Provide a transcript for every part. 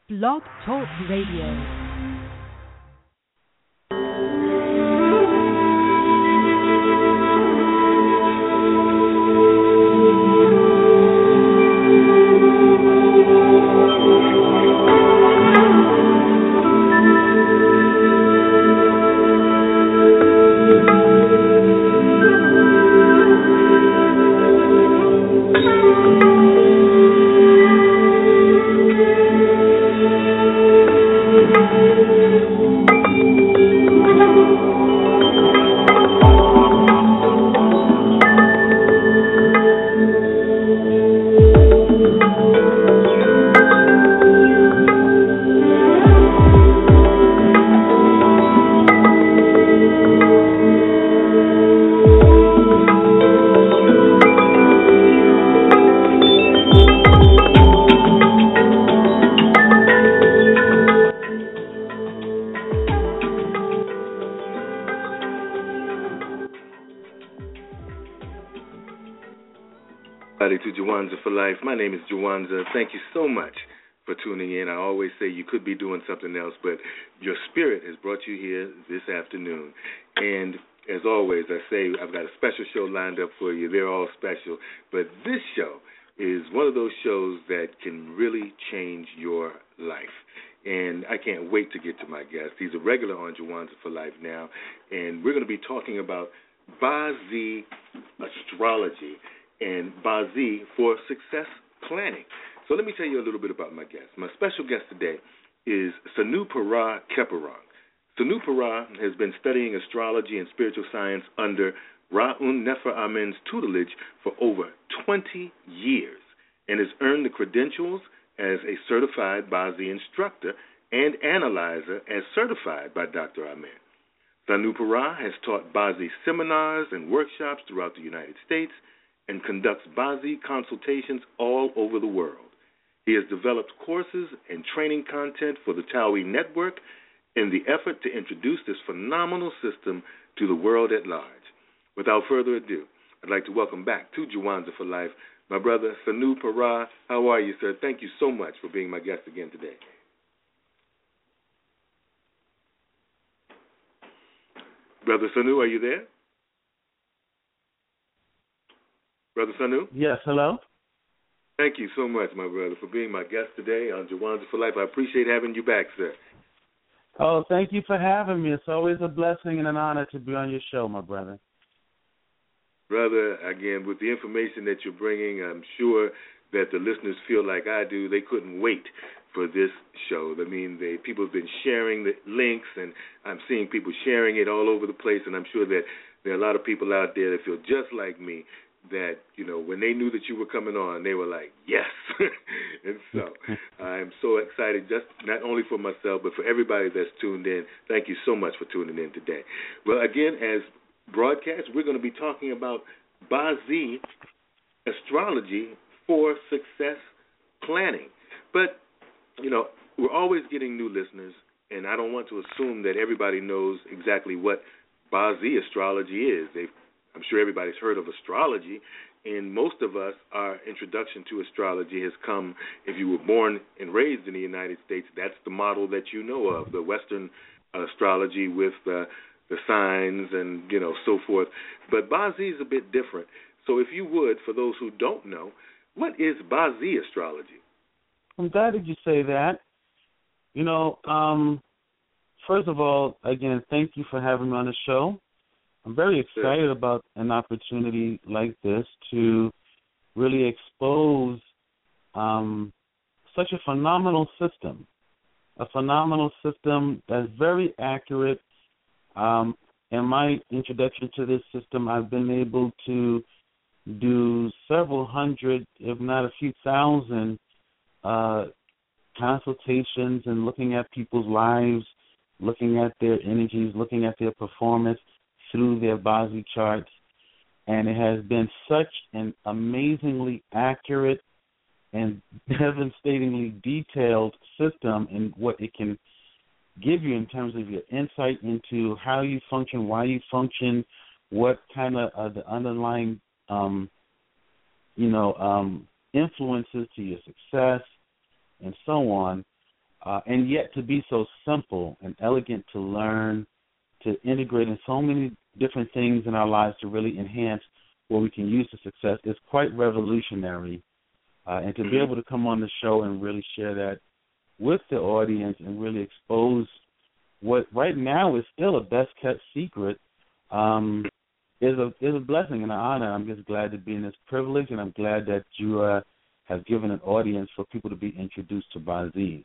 Blog Talk Radio. To Jawanza for Life. My name is Jawanza. Thank you so much for tuning in. I always say you could be doing something else, but your spirit has brought you here this afternoon. And as always, I say I've got a special show lined up for you. They're all special. But this show is one of those shows that can really change your life. And I can't wait to get to my guest. He's a regular on Jawanza for Life now. And we're going to be talking about Ba-Z astrology and Ba-Z for success planning. So let me tell you a little bit about my guest. My special guest today is Sanu-Para Keparong. Sanu-Para has been studying astrology and spiritual science under Ra'un Nefer Amen's tutelage for over 20 years and has earned the credentials as a certified Ba-Z instructor and analyzer as certified by Dr. Amen. Sanu-Para has taught Ba-Z seminars and workshops throughout the United States and conducts Ba-Z consultations all over the world. He has developed courses and training content for the Towie Network in the effort to introduce this phenomenal system to the world at large. Without further ado, I'd like to welcome back to Jawanza for Life my brother Sanu-Para. How are you, sir? Thank you so much for being my guest again today. Brother Sanu, are you there? Brother Sanu? Yes, hello? Thank you so much, my brother, for being my guest today on Jawanza for Life. I appreciate having you back, sir. Oh, thank you for having me. It's always a blessing and an honor to be on your show, my brother. Brother, again, with the information that you're bringing, I'm sure that the listeners feel like I do. They couldn't wait for this show. I mean, people have been sharing the links, and I'm seeing people sharing it all over the place, and I'm sure that there are a lot of people out there that feel just like me, that, you know, when they knew that you were coming on, they were like, yes. And so I'm so excited, just not only for myself, but for everybody that's tuned in. Thank you so much for tuning in today. Well, again, as broadcast, we're going to be talking about Ba-Z astrology for success planning. But, you know, we're always getting new listeners, and I don't want to assume that everybody knows exactly what Ba-Z astrology is. I'm sure everybody's heard of astrology, and most of us, our introduction to astrology has come, if you were born and raised in the United States, that's the model that you know of, the Western astrology with the signs and, you know, so forth. But Ba-Z is a bit different. So if you would, for those who don't know, what is Ba-Z astrology? I'm glad that you say that. You know, first of all, again, thank you for having me on the show. I'm very excited about an opportunity like this to really expose such a phenomenal system that's very accurate. In my introduction to this system, I've been able to do several hundred, if not a few thousand, consultations and looking at people's lives, looking at their energies, looking at their performance through their Ba-Z charts, and it has been such an amazingly accurate and devastatingly detailed system in what it can give you in terms of your insight into how you function, why you function, what kind of the underlying, influences to your success, and so on. and yet to be so simple and elegant to learn, to integrate in so many different things in our lives to really enhance what we can use to success is quite revolutionary. And to be able to come on the show and really share that with the audience and really expose what right now is still a best-kept secret is a blessing and an honor. I'm just glad to be in this privilege, and I'm glad that you have given an audience for people to be introduced to Bazi.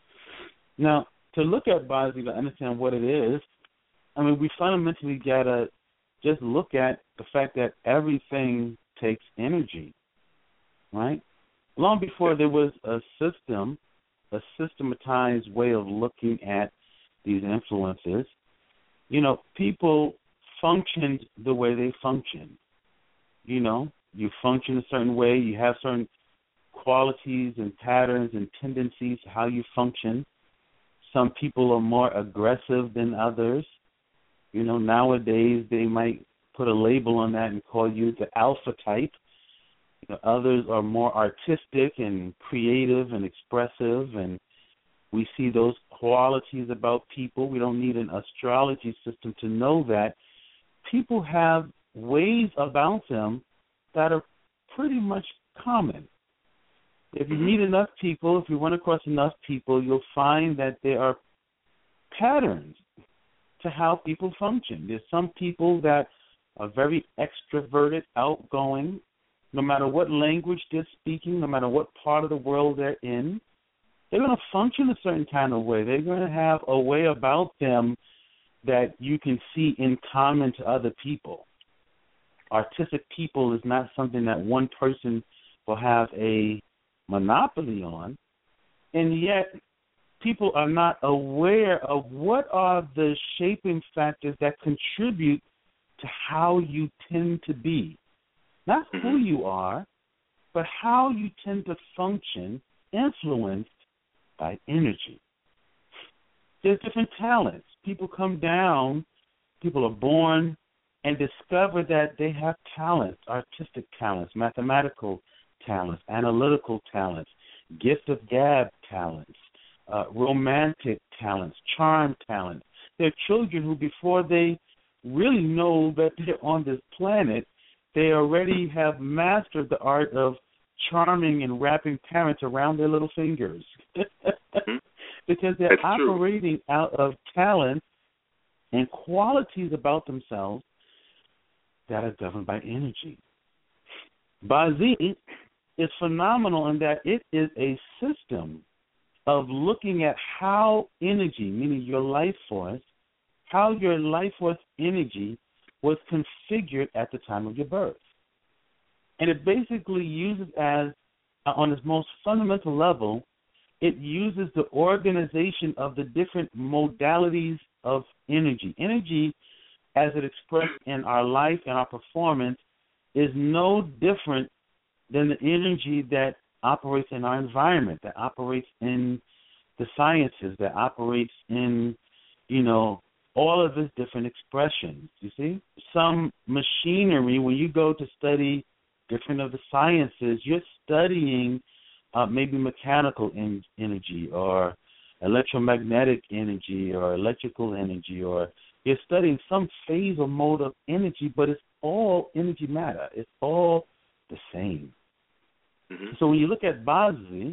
Now, to look at Bazi, to understand what it is, I mean, we fundamentally got to just look at the fact that everything takes energy, right? Long before there was a system, a systematized way of looking at these influences, you know, people functioned the way they function. You know, you function a certain way, you have certain qualities and patterns and tendencies, how you function. Some people are more aggressive than others. You know, nowadays they might put a label on that and call you the alpha type. You know, others are more artistic and creative and expressive, and we see those qualities about people. We don't need an astrology system to know that people have ways about them that are pretty much common. If you meet enough people, if you run across enough people, you'll find that there are patterns to how people function. There's some people that are very extroverted, outgoing, no matter what language they're speaking, no matter what part of the world they're in. They're going to function a certain kind of way. They're going to have a way about them that you can see in common to other people. Artistic people is not something that one person will have a monopoly on, and yet people are not aware of what are the shaping factors that contribute to how you tend to be. Not who you are, but how you tend to function, influenced by energy. There's different talents. People come down, people are born and discover that they have talents, artistic talents, mathematical talents, analytical talents, gift of gab talents, romantic talents, charm talents. They're children who, before they really know that they're on this planet, they already have mastered the art of charming and wrapping parents around their little fingers because they're operating out of talent and qualities about themselves that are governed by energy. Bazi is phenomenal in that it is a system of looking at how energy, meaning your life force, how your life force energy was configured at the time of your birth. And it basically uses as, on its most fundamental level, it uses the organization of the different modalities of energy. Energy, as it expressed in our life and our performance, is no different than the energy that operates in our environment, that operates in the sciences, that operates in, you know, all of its different expressions, you see? Some machinery, when you go to study different of the sciences, you're studying maybe mechanical energy or electromagnetic energy or electrical energy, or you're studying some phase or mode of energy, but it's all energy matter. It's all the same. So when you look at Bazi,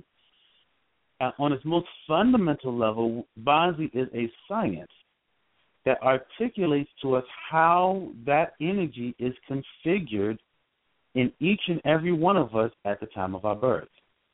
on its most fundamental level, Bazi is a science that articulates to us how that energy is configured in each and every one of us at the time of our birth.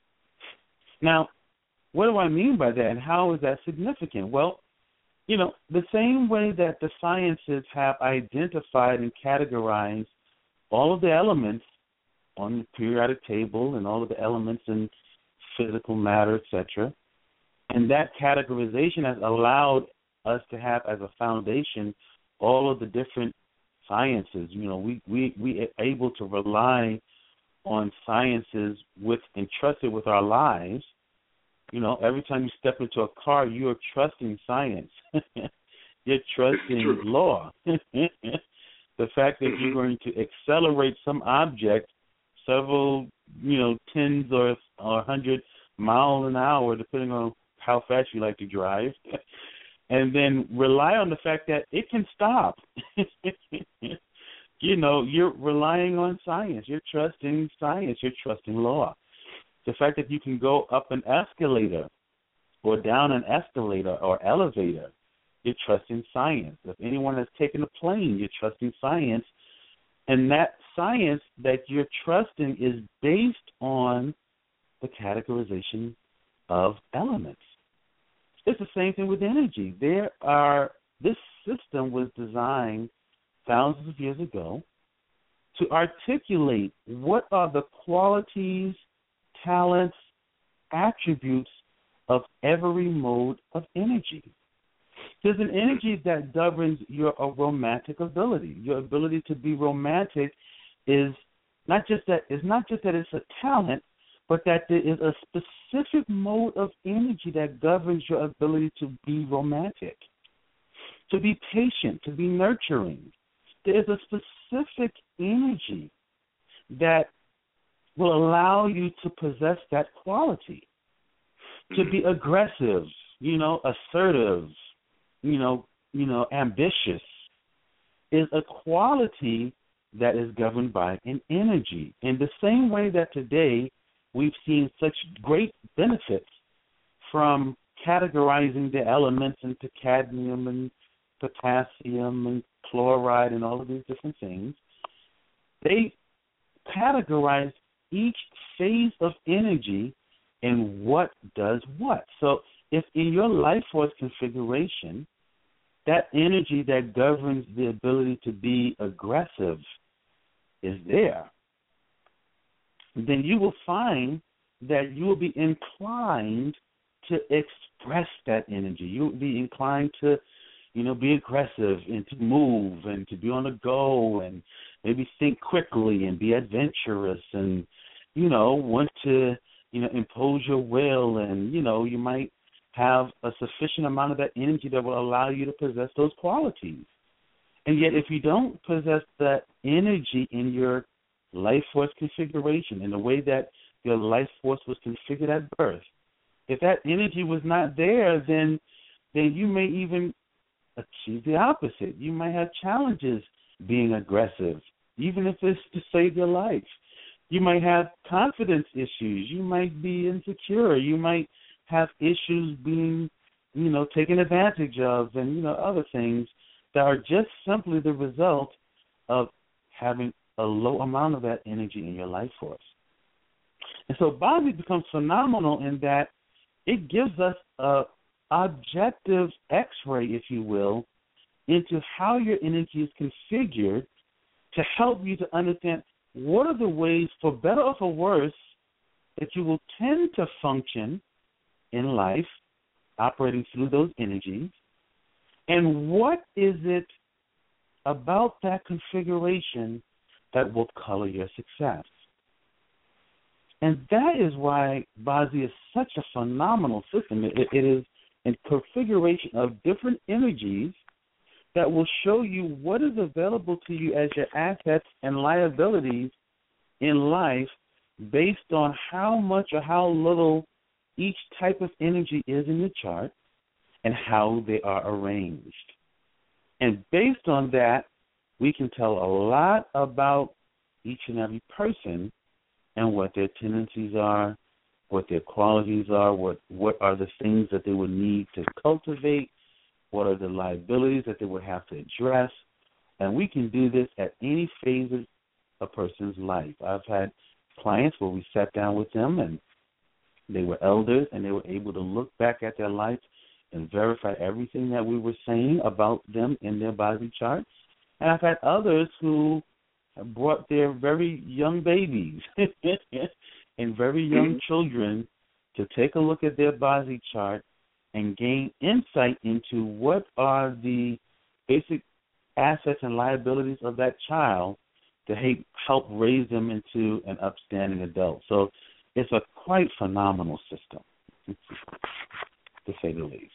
Now, what do I mean by that, and how is that significant? Well, you know, the same way that the sciences have identified and categorized all of the elements on the periodic table and all of the elements in physical matter, etc., and that categorization has allowed us to have as a foundation all of the different sciences. You know, we are able to rely on sciences entrusted with our lives. You know, every time you step into a car, you're trusting science. You're trusting law. The fact that you're going to accelerate some object several, you know, tens or 100 miles an hour, depending on how fast you like to drive, and then rely on the fact that it can stop. You know, you're relying on science. You're trusting science. You're trusting law. The fact that you can go up an escalator or down an escalator or elevator, you're trusting science. If anyone has taken a plane, you're trusting science. And that science that you're trusting is based on the categorization of elements. It's the same thing with energy. This system was designed thousands of years ago to articulate what are the qualities, talents, attributes of every mode of energy. There's an energy that governs your romantic ability. Your ability to be romantic is not just that it's a talent, but that there is a specific mode of energy that governs your ability to be romantic, to be patient, to be nurturing. There is a specific energy that will allow you to possess that quality, to be aggressive, assertive, ambitious, is a quality that is governed by an energy. In the same way that today we've seen such great benefits from categorizing the elements into cadmium and potassium and chloride and all of these different things, they categorize each phase of energy and what does what. So if in your life force configuration, that energy that governs the ability to be aggressive is there, then you will find that you will be inclined to express that energy. You will be inclined to, be aggressive and to move and to be on the go and maybe think quickly and be adventurous and, want to, impose your will, and, you might have a sufficient amount of that energy that will allow you to possess those qualities. And yet if you don't possess that energy in your life force configuration, in the way that your life force was configured at birth, if that energy was not there, then you may even achieve the opposite. You might have challenges being aggressive, even if it's to save your life. You might have confidence issues. You might be insecure. You might have issues being, taken advantage of, and, other things that are just simply the result of having a low amount of that energy in your life force. And so Bobby becomes phenomenal in that it gives us a objective X-ray, if you will, into how your energy is configured to help you to understand what are the ways, for better or for worse, that you will tend to function in life, operating through those energies, and what is it about that configuration that will color your success. And that is why Bazi is such a phenomenal system. It is a configuration of different energies that will show you what is available to you as your assets and liabilities in life based on how much or how little each type of energy is in the chart and how they are arranged. And based on that, we can tell a lot about each and every person and what their tendencies are, what their qualities are, what are the things that they would need to cultivate, what are the liabilities that they would have to address. And we can do this at any phase of a person's life. I've had clients where we sat down with them and they were elders and they were able to look back at their life and verify everything that we were saying about them in their body charts. And I've had others who have brought their very young babies and very young children to take a look at their body chart and gain insight into what are the basic assets and liabilities of that child to help raise them into an upstanding adult. So it's a quite phenomenal system, to say the least.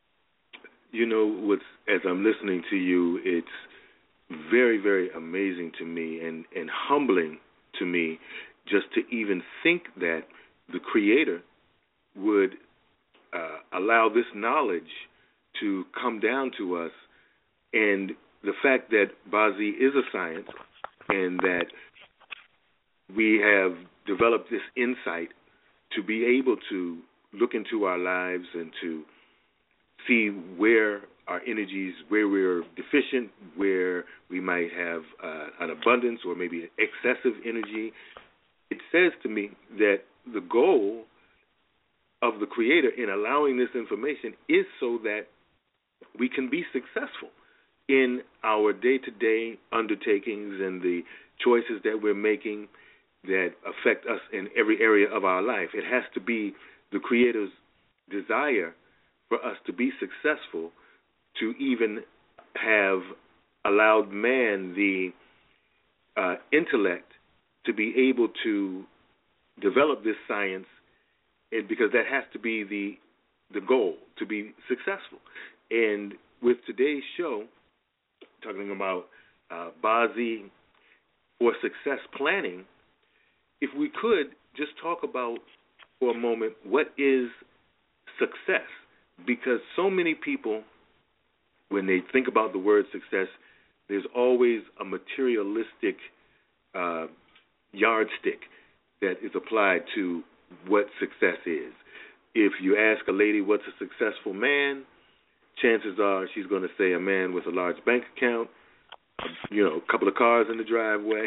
As I'm listening to you, it's very, very amazing to me and humbling to me just to even think that the Creator would allow this knowledge to come down to us, and the fact that Bazi is a science and that we have developed this insight to be able to look into our lives and to see where our energies, where we're deficient, where we might have an abundance or maybe excessive energy. It says to me that the goal of the Creator in allowing this information is so that we can be successful in our day-to-day undertakings and the choices that we're making that affect us in every area of our life. It has to be the Creator's desire for us to be successful, to even have allowed man the intellect to be able to develop this science, and because that has to be the goal, to be successful. And with today's show, talking about Bazi for success planning, if we could just talk about for a moment what is success, because so many people, when they think about the word success, there's always a materialistic yardstick that is applied to what success is. If you ask a lady what's a successful man, chances are she's going to say a man with a large bank account, a couple of cars in the driveway,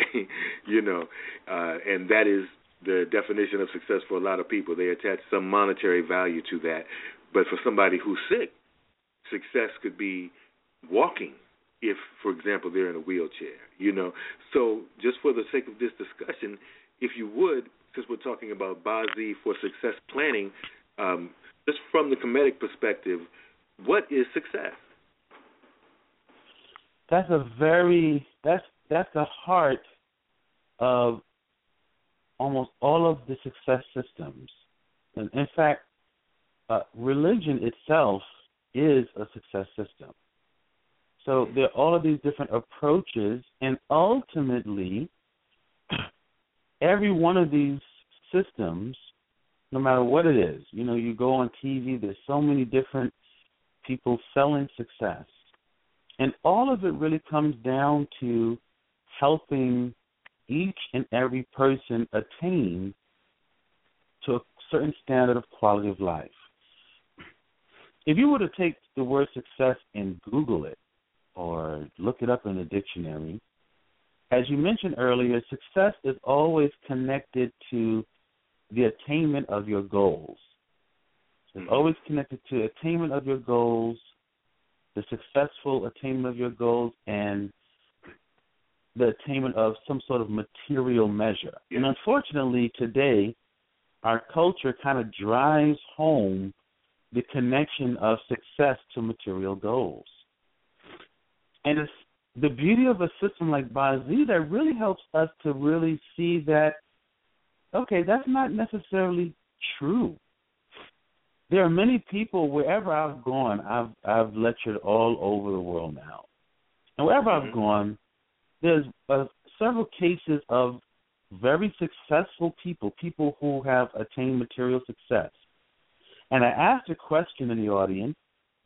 and that is the definition of success for a lot of people. They attach some monetary value to that. But for somebody who's sick, success could be walking if, for example, they're in a wheelchair, So just for the sake of this discussion, if you would, since we're talking about Bazi for success planning, just from the Kemetic perspective, what is success? That's the heart of almost all of the success systems. And in fact, religion itself is a success system. So there are all of these different approaches, and ultimately, every one of these systems, no matter what it is, you go on TV, there's so many different people selling success. And all of it really comes down to helping each and every person attain to a certain standard of quality of life. If you were to take the word success and Google it or look it up in a dictionary, as you mentioned earlier, success is always connected to the attainment of your goals. It's always connected to attainment of your goals, the successful attainment of your goals, and the attainment of some sort of material measure. Yeah. And unfortunately, today, our culture kind of drives home the connection of success to material goals. And it's the beauty of a system like Bazi that really helps us to really see that, okay, that's not necessarily true. There are many people, wherever I've gone, I've lectured all over the world now. And wherever I've gone, there's several cases of very successful people who have attained material success. And I asked a question in the audience,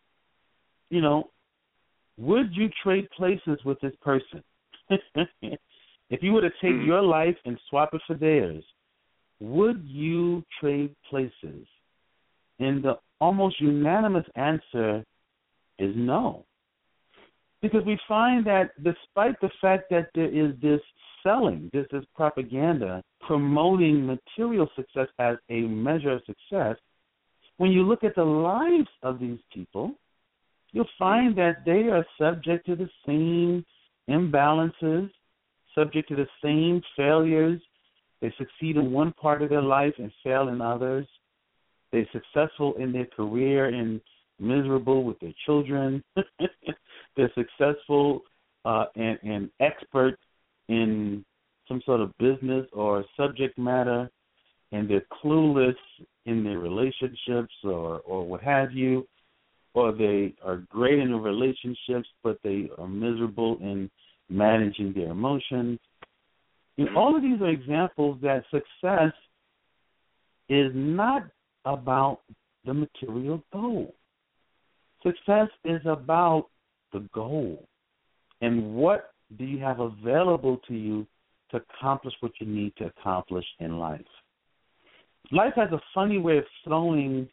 would you trade places with this person? If you were to take your life and swap it for theirs, would you trade places? And the almost unanimous answer is no. Because we find that despite the fact that there is this selling, this propaganda promoting material success as a measure of success, when you look at the lives of these people, you'll find that they are subject to the same imbalances, subject to the same failures. They succeed in one part of their life and fail in others. They're successful in their career and miserable with their children. They're successful and expert in some sort of business or subject matter, and they're clueless in their relationships or what have you, or they are great in their relationships, but they are miserable in managing their emotions. And all of these are examples that success is not about the material goal. Success is about the goal. And what do you have available to you to accomplish what you need to accomplish in life? Life has a funny way of throwing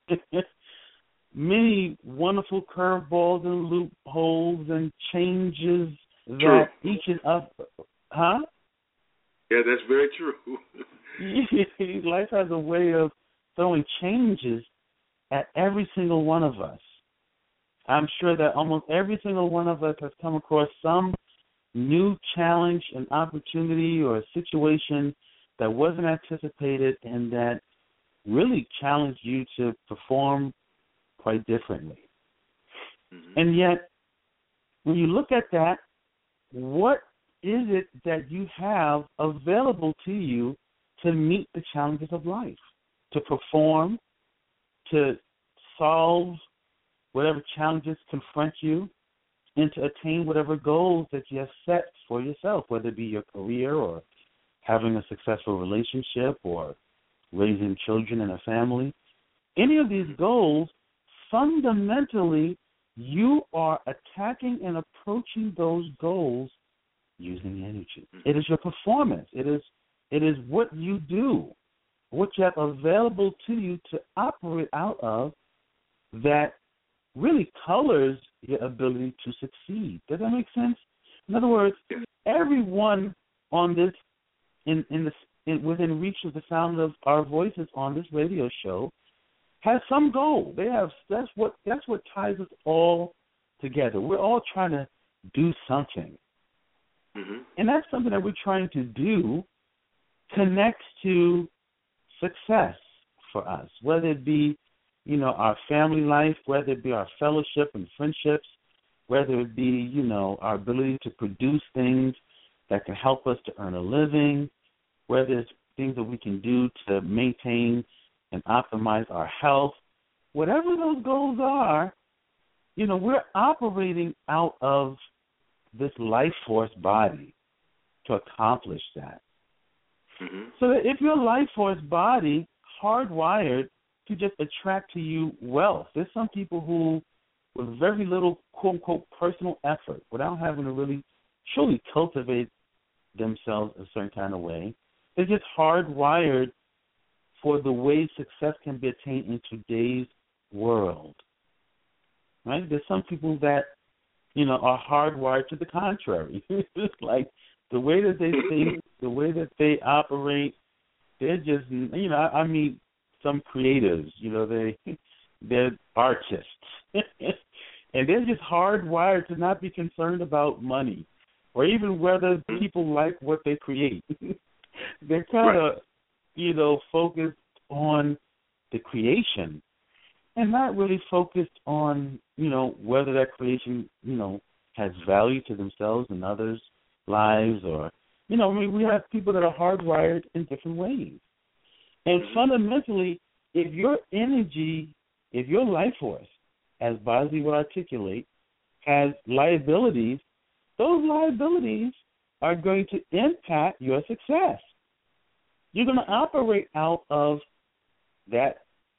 many wonderful curveballs and loopholes and changes that each and up. Huh? Yeah, that's very true. Life has a way of throwing changes at every single one of us. I'm sure that almost every single one of us has come across some new challenge, an opportunity, or a situation that wasn't anticipated and that really challenged you to perform quite differently. Mm-hmm. And yet, when you look at that, what is it that you have available to you to meet the challenges of life, to perform, to solve whatever challenges confront you, and to attain whatever goals that you have set for yourself, whether it be your career or having a successful relationship or raising children and a family? Any of these goals, fundamentally, you are attacking and approaching those goals using energy. It is your performance. It is what you do, what you have available to you to operate out of that really colors your ability to succeed. Does that make sense? In other words, everyone on this, within reach of the sound of our voices on this radio show, has some goal. That's what ties us all together. We're all trying to do something. Mm-hmm. And that's something that we're trying to do connects to success for us, whether it be, our family life, whether it be our fellowship and friendships, whether it be, our ability to produce things that can help us to earn a living, whether it's things that we can do to maintain and optimize our health. Whatever those goals are, we're operating out of this life force body to accomplish that. Mm-hmm. So that if your life force body hardwired to just attract to you wealth, there's some people who, with very little quote-unquote personal effort, without having to really truly cultivate themselves a certain kind of way, they're just hardwired for the way success can be attained in today's world. Right? There's some people that, are hardwired to the contrary. Like the way that they think, the way that they operate, they're just, I mean, some creatives, they're artists. And they're just hardwired to not be concerned about money or even whether people like what they create. They're kind of, focused on the creation and not really focused on, whether that creation, has value to themselves and others' lives or, we have people that are hardwired in different ways. And fundamentally, if your energy, if your life force, as Bosley would articulate, has liabilities, those liabilities are going to impact your success. You're going to operate out of that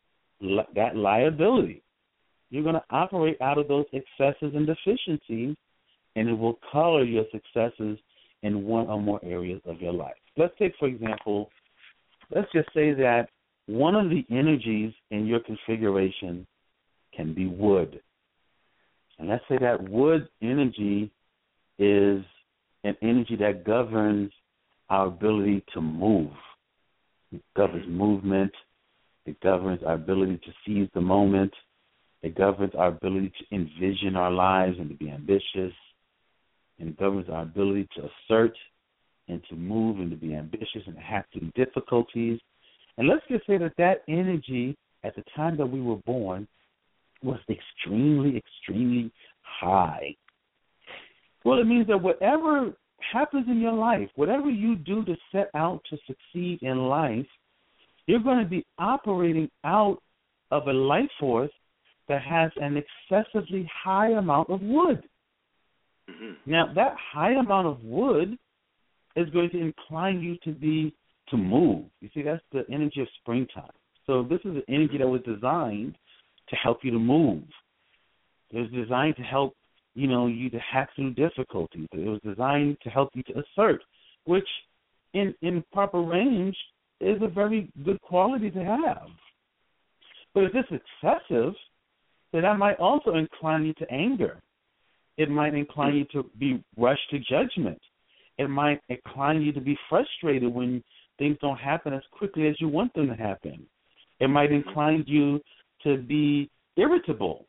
liability. You're going to operate out of those excesses and deficiencies, and it will color your successes in one or more areas of your life. Let's take, for example, let's just say that one of the energies in your configuration can be wood. And let's say that wood energy is an energy that governs our ability to move. It governs movement. It governs our ability to seize the moment. It governs our ability to envision our lives and to be ambitious. And it governs our ability to assert and to move and to be ambitious and to have through difficulties. And let's just say that energy at the time that we were born was extremely, extremely high. Well, it means that whatever happens in your life, whatever you do to set out to succeed in life, you're going to be operating out of a life force that has an excessively high amount of wood. Mm-hmm. Now, that high amount of wood is going to incline you to move. You see, that's the energy of springtime. So this is an energy that was designed to help you to move. It was designed to help, you to hack through difficulties. It was designed to help you to assert, which in proper range is a very good quality to have. But if it's excessive, then that might also incline you to anger. It might incline you to be rushed to judgment. It might incline you to be frustrated when things don't happen as quickly as you want them to happen. It might incline you to be irritable.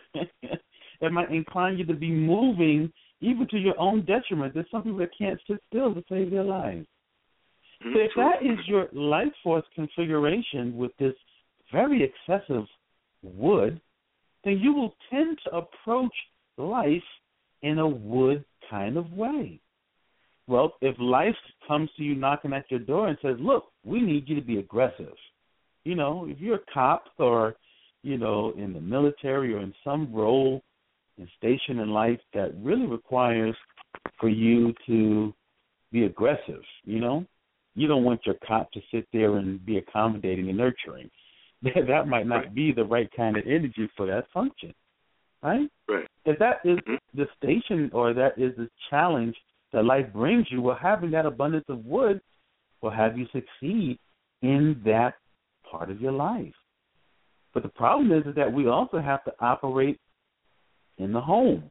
It might incline you to be moving even to your own detriment. There's some people that can't sit still to save their lives. So if that is your life force configuration with this very excessive wood, then you will tend to approach life in a wood kind of way. Well, if life comes to you knocking at your door and says, look, we need you to be aggressive. If you're a cop or, in the military or in some role and station in life that really requires for you to be aggressive, you don't want your cop to sit there and be accommodating and nurturing. That might not be the right kind of energy for that function, right? Right. If that is the station or that is the challenge that life brings you, well, having that abundance of wood will have you succeed in that part of your life. But the problem is that we also have to operate in the home.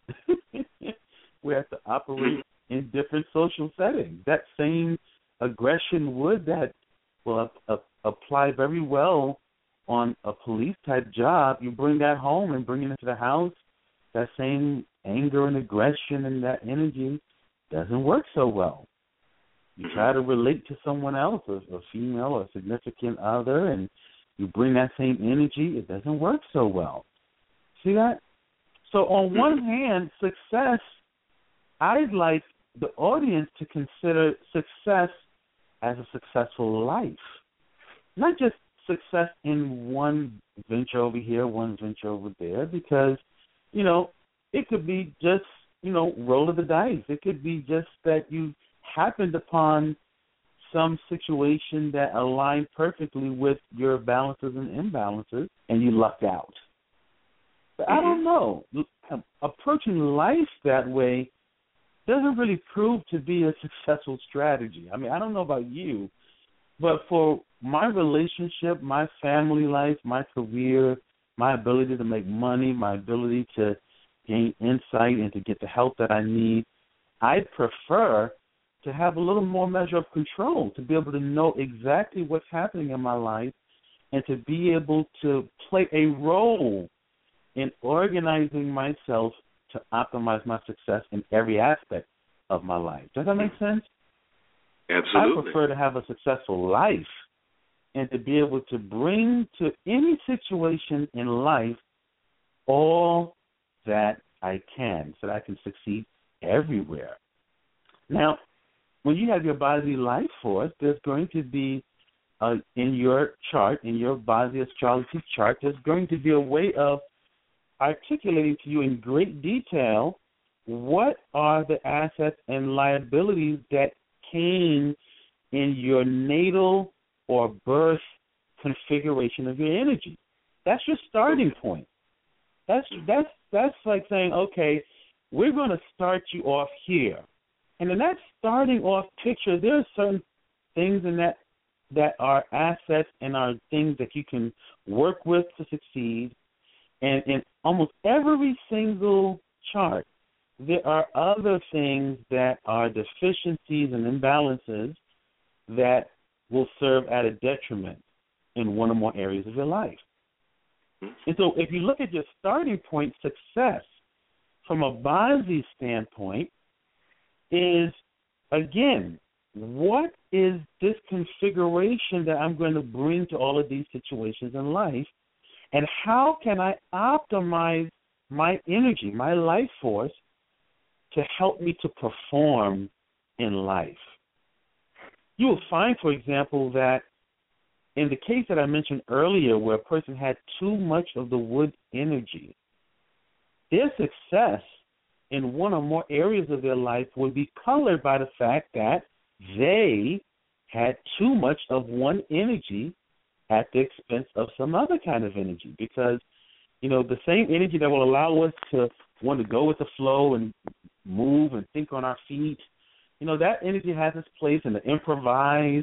We have to operate in different social settings. That same aggression would that will apply very well on a police-type job. You bring that home and bring it into the house, that same anger and aggression and that energy doesn't work so well. You try to relate to someone else, a female or a significant other, and you bring that same energy, it doesn't work so well. See that? So on one hand, success, I'd like the audience to consider success as a successful life, not just success in one venture over here, one venture over there, because, it could be just, roll of the dice. It could be just that you happened upon some situation that aligned perfectly with your balances and imbalances, and you lucked out. But I don't know. Approaching life that way doesn't really prove to be a successful strategy. I mean, I don't know about you, but for my relationship, my family life, my career, my ability to make money, my ability to gain insight and to get the help that I need, I'd prefer to have a little more measure of control, to be able to know exactly what's happening in my life and to be able to play a role in organizing myself to optimize my success in every aspect of my life. Does that make sense? Absolutely. I prefer to have a successful life and to be able to bring to any situation in life all that I can so that I can succeed everywhere. Now, when you have your body life force, there's going to be, in your chart, in your body astrology chart, there's going to be a way of articulating to you in great detail what are the assets and liabilities that came in your natal or birth configuration of your energy. That's your starting point. That's like saying, okay, we're going to start you off here. And in that starting off picture, there are certain things in that are assets and are things that you can work with to succeed. And in almost every single chart, there are other things that are deficiencies and imbalances that will serve at a detriment in one or more areas of your life. And so if you look at your starting point, success from a Bonzi standpoint is, again, what is this configuration that I'm going to bring to all of these situations in life, and how can I optimize my energy, my life force, to help me to perform in life? You will find, for example, that in the case that I mentioned earlier where a person had too much of the wood energy, their success in one or more areas of their life would be colored by the fact that they had too much of one energy at the expense of some other kind of energy, because the same energy that will allow us to want to go with the flow and move and think on our feet, that energy has its place in the improvise.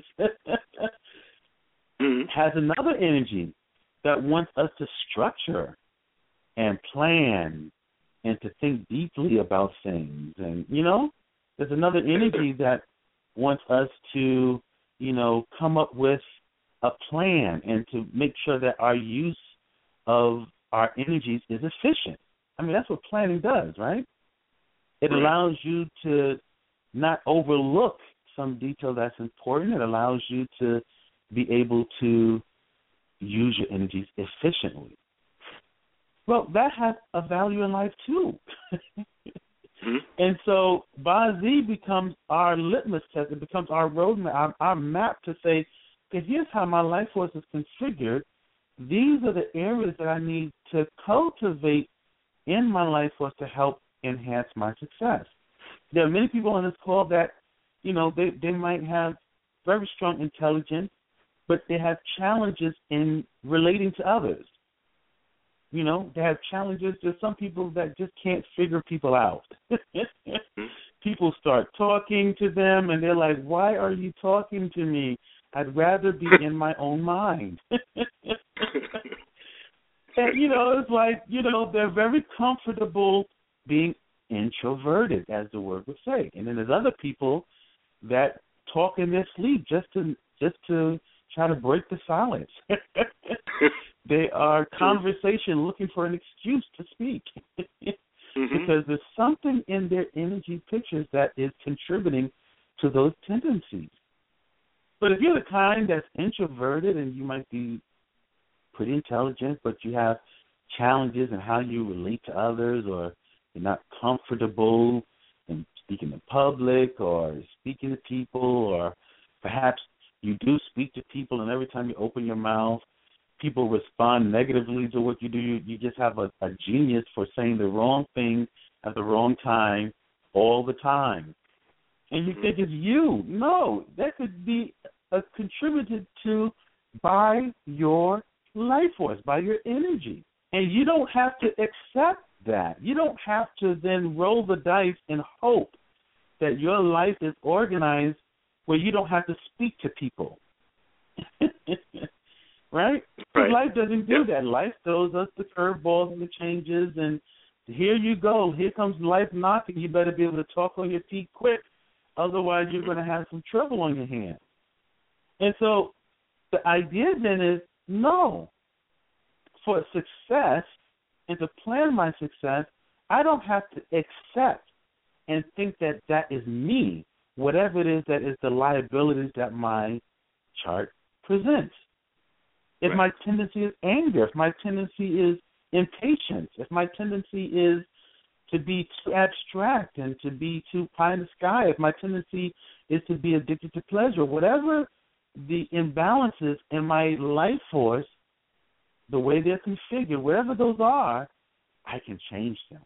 Has another energy that wants us to structure and plan and to think deeply about things. And, there's another energy that wants us to, come up with a plan and to make sure that our use of our energies is efficient. I mean, that's what planning does, right? It allows you to not overlook some detail that's important. It allows you to be able to use your energies efficiently. Well, that has a value in life too. And so Ba-Z becomes our litmus test. It becomes our roadmap, our map to say, okay, here's how my life force is configured. These are the areas that I need to cultivate in my life force to help enhance my success. There are many people on this call that, they might have very strong intelligence, but they have challenges in relating to others. They have challenges. There's some people that just can't figure people out. People start talking to them, and they're like, why are you talking to me? I'd rather be in my own mind. And, it's like, they're very comfortable being introverted, as the word would say. And then there's other people that talk in their sleep just to try to break the silence. They are conversation looking for an excuse to speak because there's something in their energy pictures that is contributing to those tendencies. But if you're the kind that's introverted and you might be pretty intelligent, but you have challenges in how you relate to others, or you're not comfortable in speaking in public or speaking to people, or perhaps you do speak to people and every time you open your mouth, people respond negatively to what you do. You just have a genius for saying the wrong thing at the wrong time all the time. And you think it's you. No, that could be contributed to by your life force, by your energy. And you don't have to accept that. You don't have to then roll the dice and hope that your life is organized where you don't have to speak to people. Right? Because life doesn't do that. Life throws us the curveballs and the changes, and here you go. Here comes life knocking. You better be able to talk on your feet quick. Otherwise, you're going to have some trouble on your hands. And so the idea then is, no, for success and to plan my success, I don't have to accept and think that that is me, whatever it is that is the liabilities that my chart presents. If my tendency is anger, if my tendency is impatience, if my tendency is to be too abstract and to be too pie in the sky, if my tendency is to be addicted to pleasure, whatever the imbalances in my life force, the way they're configured, wherever those are, I can change them.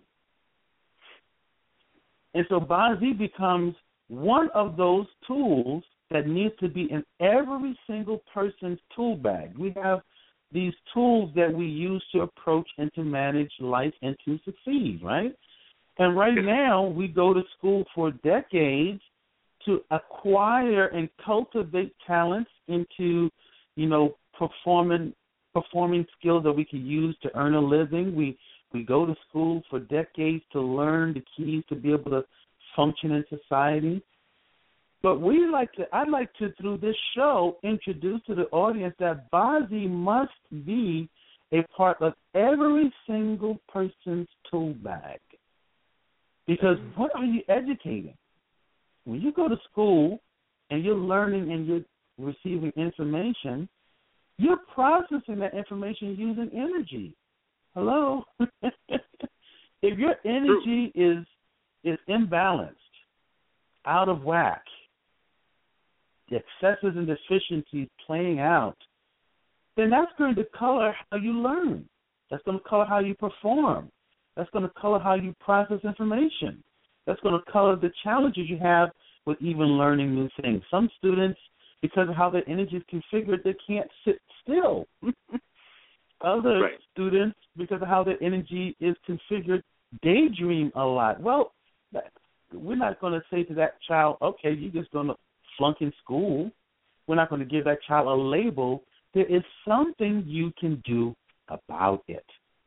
And so Ba-Z becomes one of those tools that needs to be in every single person's tool bag. We have these tools that we use to approach and to manage life and to succeed, right? And right now we go to school for decades to acquire and cultivate talents into, performing skills that we can use to earn a living. We go to school for decades to learn the keys to be able to function in society. But I'd like to, through this show, introduce to the audience that Ba-Z must be a part of every single person's tool bag. Because what are you educating? When you go to school and you're learning and you're receiving information, you're processing that information using energy. Hello? If your energy is imbalanced, out of whack, the excesses and deficiencies playing out, then that's going to color how you learn. That's going to color how you perform. That's going to color how you process information. That's going to color the challenges you have with even learning new things. Some students, because of how their energy is configured, they can't sit still. Other right. students, because of how their energy is configured, daydream a lot. Well, we're not going to say to that child, okay, you're just going to flunk in school. We're not going to give that child a label. There is something you can do about it.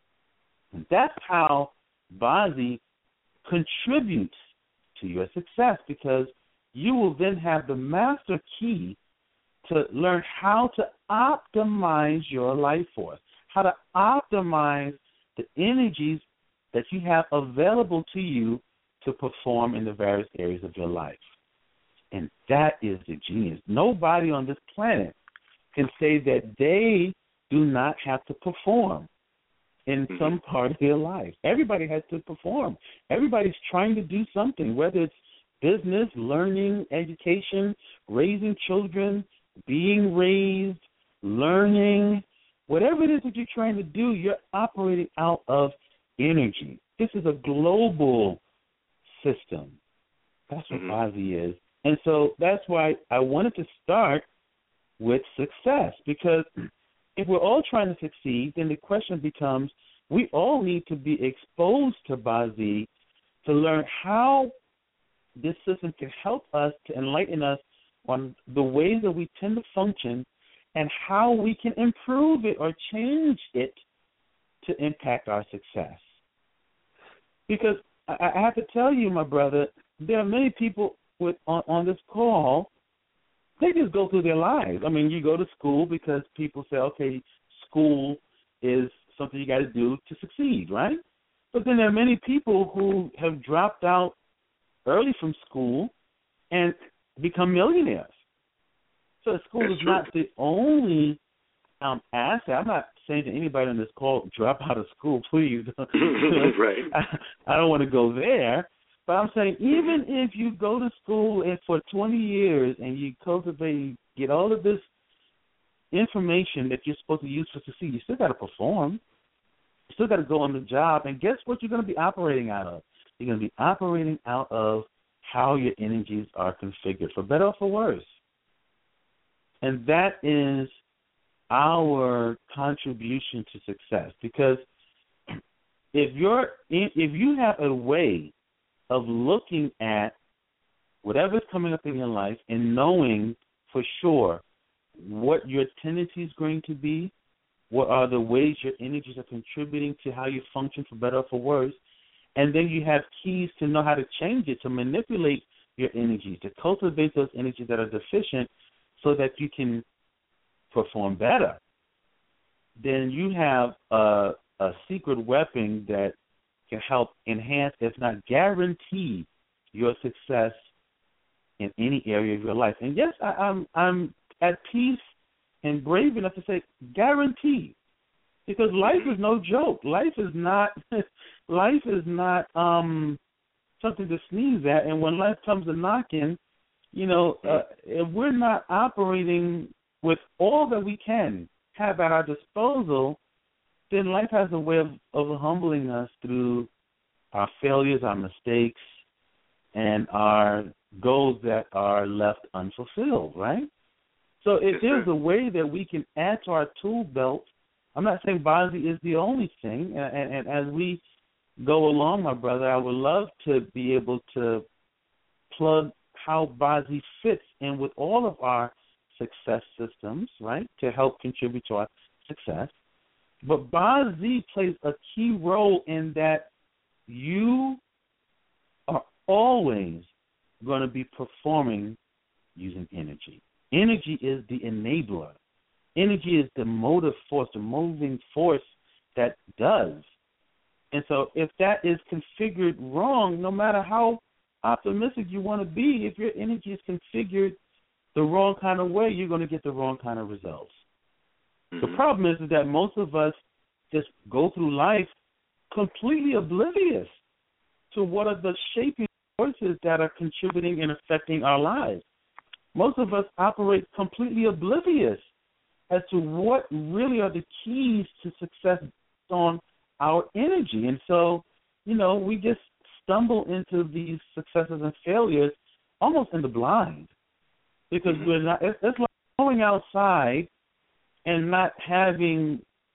And that's how Bazi contributes to your success, because you will then have the master key to learn how to optimize your life force, how to optimize the energies that you have available to you to perform in the various areas of your life. And that is the genius. Nobody on this planet can say that they do not have to perform in some part of their life. Everybody has to perform. Everybody's trying to do something, whether it's business, learning, education, raising children, being raised, learning, whatever it is that you're trying to do, you're operating out of energy. This is a global system. That's what Bazi is. And so that's why I wanted to start with success, because if we're all trying to succeed, then the question becomes, we all need to be exposed to Bazi to learn how this system can help us to enlighten us on the ways that we tend to function and how we can improve it or change it to impact our success. Because I have to tell you, my brother, there are many people on this call, they just go through their lives. I mean, you go to school because people say, okay, school is something you got to do to succeed, right? But then there are many people who have dropped out early from school and become millionaires. So school is not the only asset. I'm not saying to anybody on this call, drop out of school, please. Right. I don't want to go there. But I'm saying even if you go to school and for 20 years and you cultivate, get all of this information that you're supposed to use to succeed, you still got to perform. You still got to go on the job. And guess what you're going to be operating out of? You're going to be operating out of how your energies are configured, for better or for worse. And that is our contribution to success. Because if you have a way of looking at whatever's coming up in your life and knowing for sure what your tendency is going to be, what are the ways your energies are contributing to how you function, for better or for worse, and then you have keys to know how to change it, to manipulate your energies, to cultivate those energies that are deficient so that you can perform better, then you have a secret weapon that can help enhance, if not guarantee, your success in any area of your life. And yes, I'm at peace and brave enough to say guarantee, because life is no joke. Life is not something to sneeze at. And when life comes a knocking, if we're not operating with all that we can have at our disposal, then life has a way of humbling us through our failures, our mistakes, and our goals that are left unfulfilled, right? So if there's a way that we can add to our tool belt, I'm not saying Bazi is the only thing, and as we go along, my brother, I would love to be able to plug how Bazi fits in with all of our success systems, right, to help contribute to our success. But Bazi plays a key role in that you are always going to be performing using energy. Energy is the enabler. Energy is the motive force, the moving force that does. And so if that is configured wrong, no matter how optimistic you want to be, if your energy is configured the wrong kind of way, you're going to get the wrong kind of results. The problem is that most of us just go through life completely oblivious to what are the shaping forces that are contributing and affecting our lives. Most of us operate completely oblivious as to what really are the keys to success on our energy. And so, we just stumble into these successes and failures almost in the blind, because we're not. It's like going outside and not having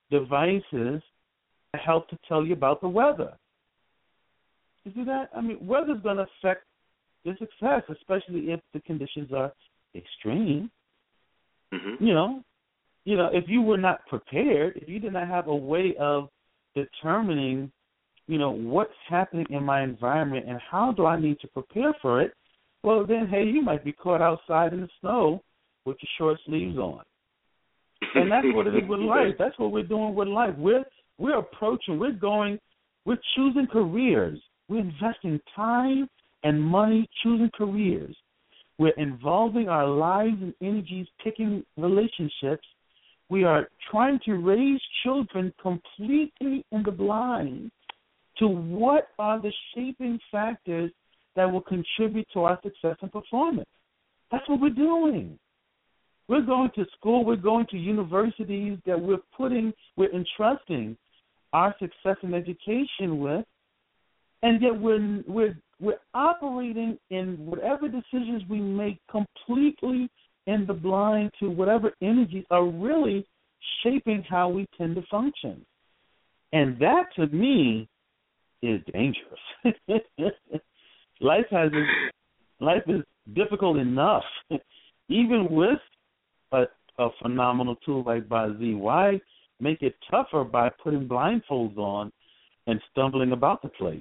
devices that help to tell you about the weather. You see that? I mean, weather's going to affect your success, especially if the conditions are extreme. Mm-hmm. You know, if you were not prepared, if you did not have a way of determining, what's happening in my environment and how do I need to prepare for it, well, then, hey, you might be caught outside in the snow with your short sleeves on. And that's what it is with life. That's what we're doing with life. We're approaching, we're choosing careers. We're investing time and money choosing careers. We're involving our lives and energies picking relationships. We are trying to raise children completely in the blind to what are the shaping factors that will contribute to our success and performance. That's what we're doing. We're going to school, we're going to universities that we're entrusting our success and education with, and yet we're operating in whatever decisions we make completely in the blind to whatever energies are really shaping how we tend to function. And that, to me, is dangerous. Life is difficult enough, even with a phenomenal tool like Bazi. Why make it tougher by putting blindfolds on and stumbling about the place?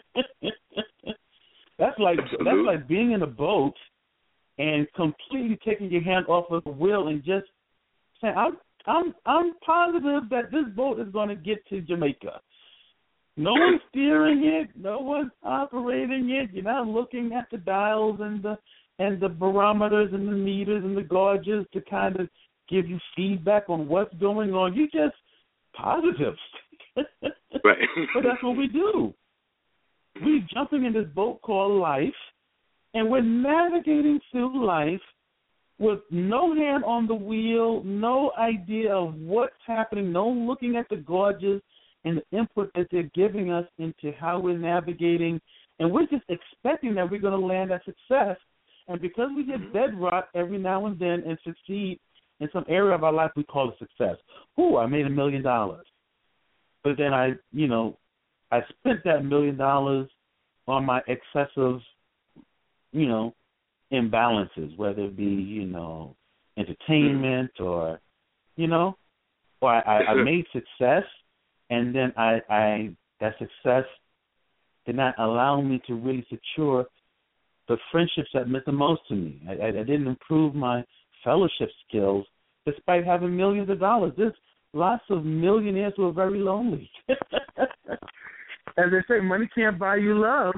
That's like being in a boat and completely taking your hand off of the wheel and just saying, I'm positive that this boat is going to get to Jamaica. No one's steering it. No one's operating it. You're not looking at the dials and the barometers and the meters and the gauges to kind of give you feedback on what's going on. You're just positive. Right. But that's what we do. We're jumping in this boat called life, and we're navigating through life with no hand on the wheel, no idea of what's happening, no looking at the gauges and the input that they're giving us into how we're navigating, and we're just expecting that we're going to land at success. And because we hit bedrock every now and then and succeed in some area of our life, we call it success. Ooh, I made $1 million. But then I spent that $1 million on my excessive, imbalances, whether it be, entertainment or I made success, and then that success did not allow me to really secure the friendships that meant the most to me. I didn't improve my fellowship skills despite having millions of dollars. There's lots of millionaires who are very lonely. As they say, money can't buy you love.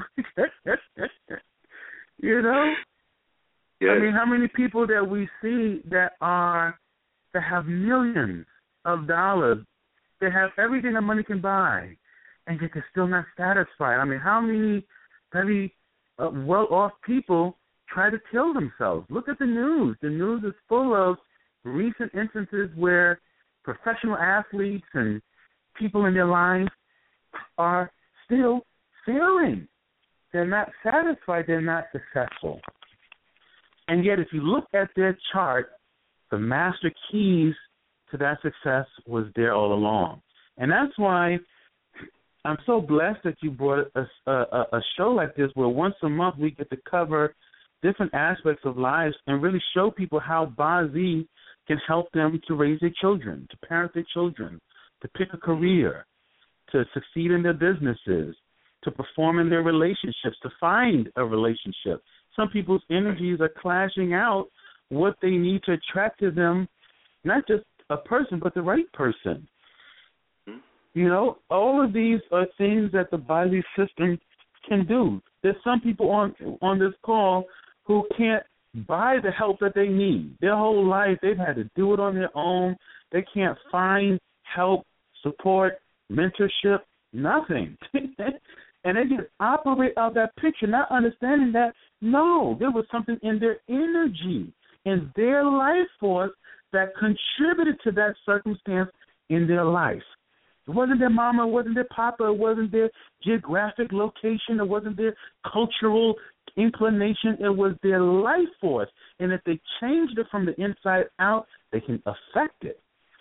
Yes. I mean, how many people that we see that have millions of dollars, they have everything that money can buy, and yet they're still not satisfied. I mean, how many very well-off people try to kill themselves? Look at the news. The news is full of recent instances where professional athletes and people in their lives are still failing. They're not satisfied. They're not successful. And yet, if you look at their chart, the master keys to that success was there all along. And that's why I'm so blessed that you brought a show like this where once a month we get to cover different aspects of lives and really show people how Bazi can help them to raise their children, to parent their children, to pick a career, to succeed in their businesses, to perform in their relationships, to find a relationship. Some people's energies are clashing out what they need to attract to them, not just a person, but the right person. All of these are things that the Bazi system can do. There's some people on this call who can't buy the help that they need. Their whole life, they've had to do it on their own. They can't find help, support, mentorship, nothing. And they just operate out that picture, not understanding that, no, there was something in their energy, in their life force that contributed to that circumstance in their life. It wasn't their mama, it wasn't their papa, it wasn't their geographic location, it wasn't their cultural inclination, it was their life force. And if they changed it from the inside out, they can affect it.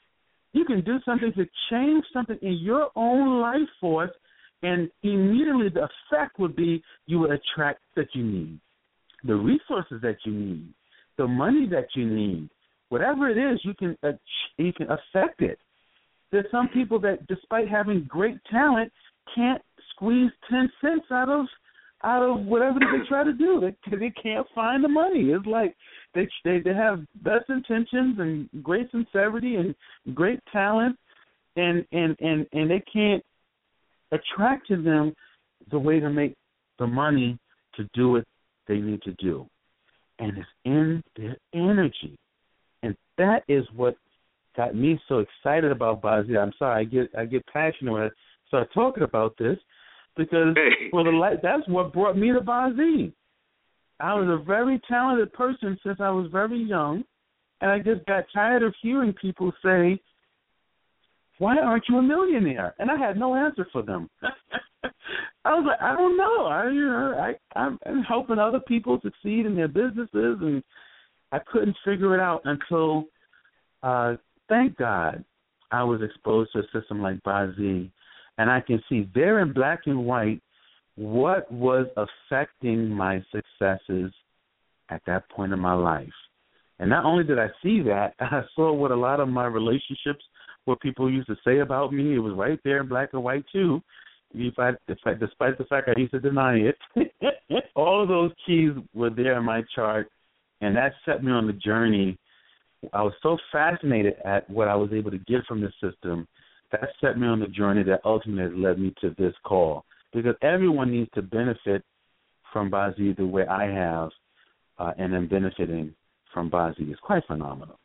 You can do something to change something in your own life force, and immediately the effect would be you will attract that you need, the resources that you need, the money that you need. Whatever it is, you can affect it. There's some people that, despite having great talent, can't squeeze 10 cents out of whatever they try to do. They can't find the money. It's like they have best intentions and great sincerity and great talent, and they can't attract to them the way to make the money to do what they need to do. And it's in their energy. And that is what got me so excited about Bazi. I'm sorry, I get passionate when I start talking about this, because that's what brought me to Bazi. I was a very talented person since I was very young, and I just got tired of hearing people say, "Why aren't you a millionaire?" And I had no answer for them. I was like, I don't know. I'm helping other people succeed in their businesses, and I couldn't figure it out until, thank God, I was exposed to a system like Bazi, and I can see there in black and white what was affecting my successes at that point in my life. And not only did I see that, I saw what a lot of my relationships, what people used to say about me, it was right there in black and white too, despite the fact I used to deny it. All of those keys were there in my chart, and that set me on the journey. I was so fascinated at what I was able to get from the system. That set me on the journey that ultimately led me to this call, because everyone needs to benefit from Bazi the way I have, and I'm benefiting from Bazi. It's quite phenomenal.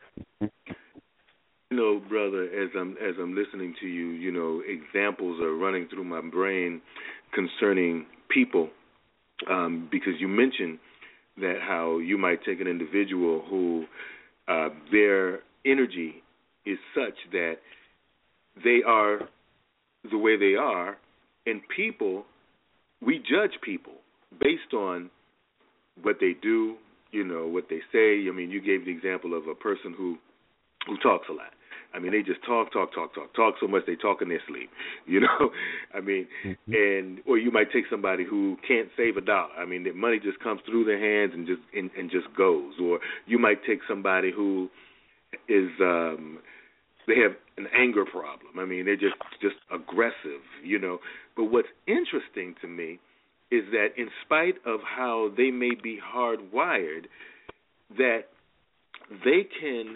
Brother, as I'm listening to you, examples are running through my brain concerning people, because you mentioned that how you might take an individual who their energy is such that they are the way they are, and people, we judge people based on what they do, what they say. I mean, you gave the example of a person who talks a lot. I mean, they just talk so much they talk in their sleep, I mean, or you might take somebody who can't save $1. I mean, their money just comes through their hands and just goes. Or you might take somebody who is they have an anger problem. I mean, they're just aggressive, But what's interesting to me is that in spite of how they may be hardwired, that they can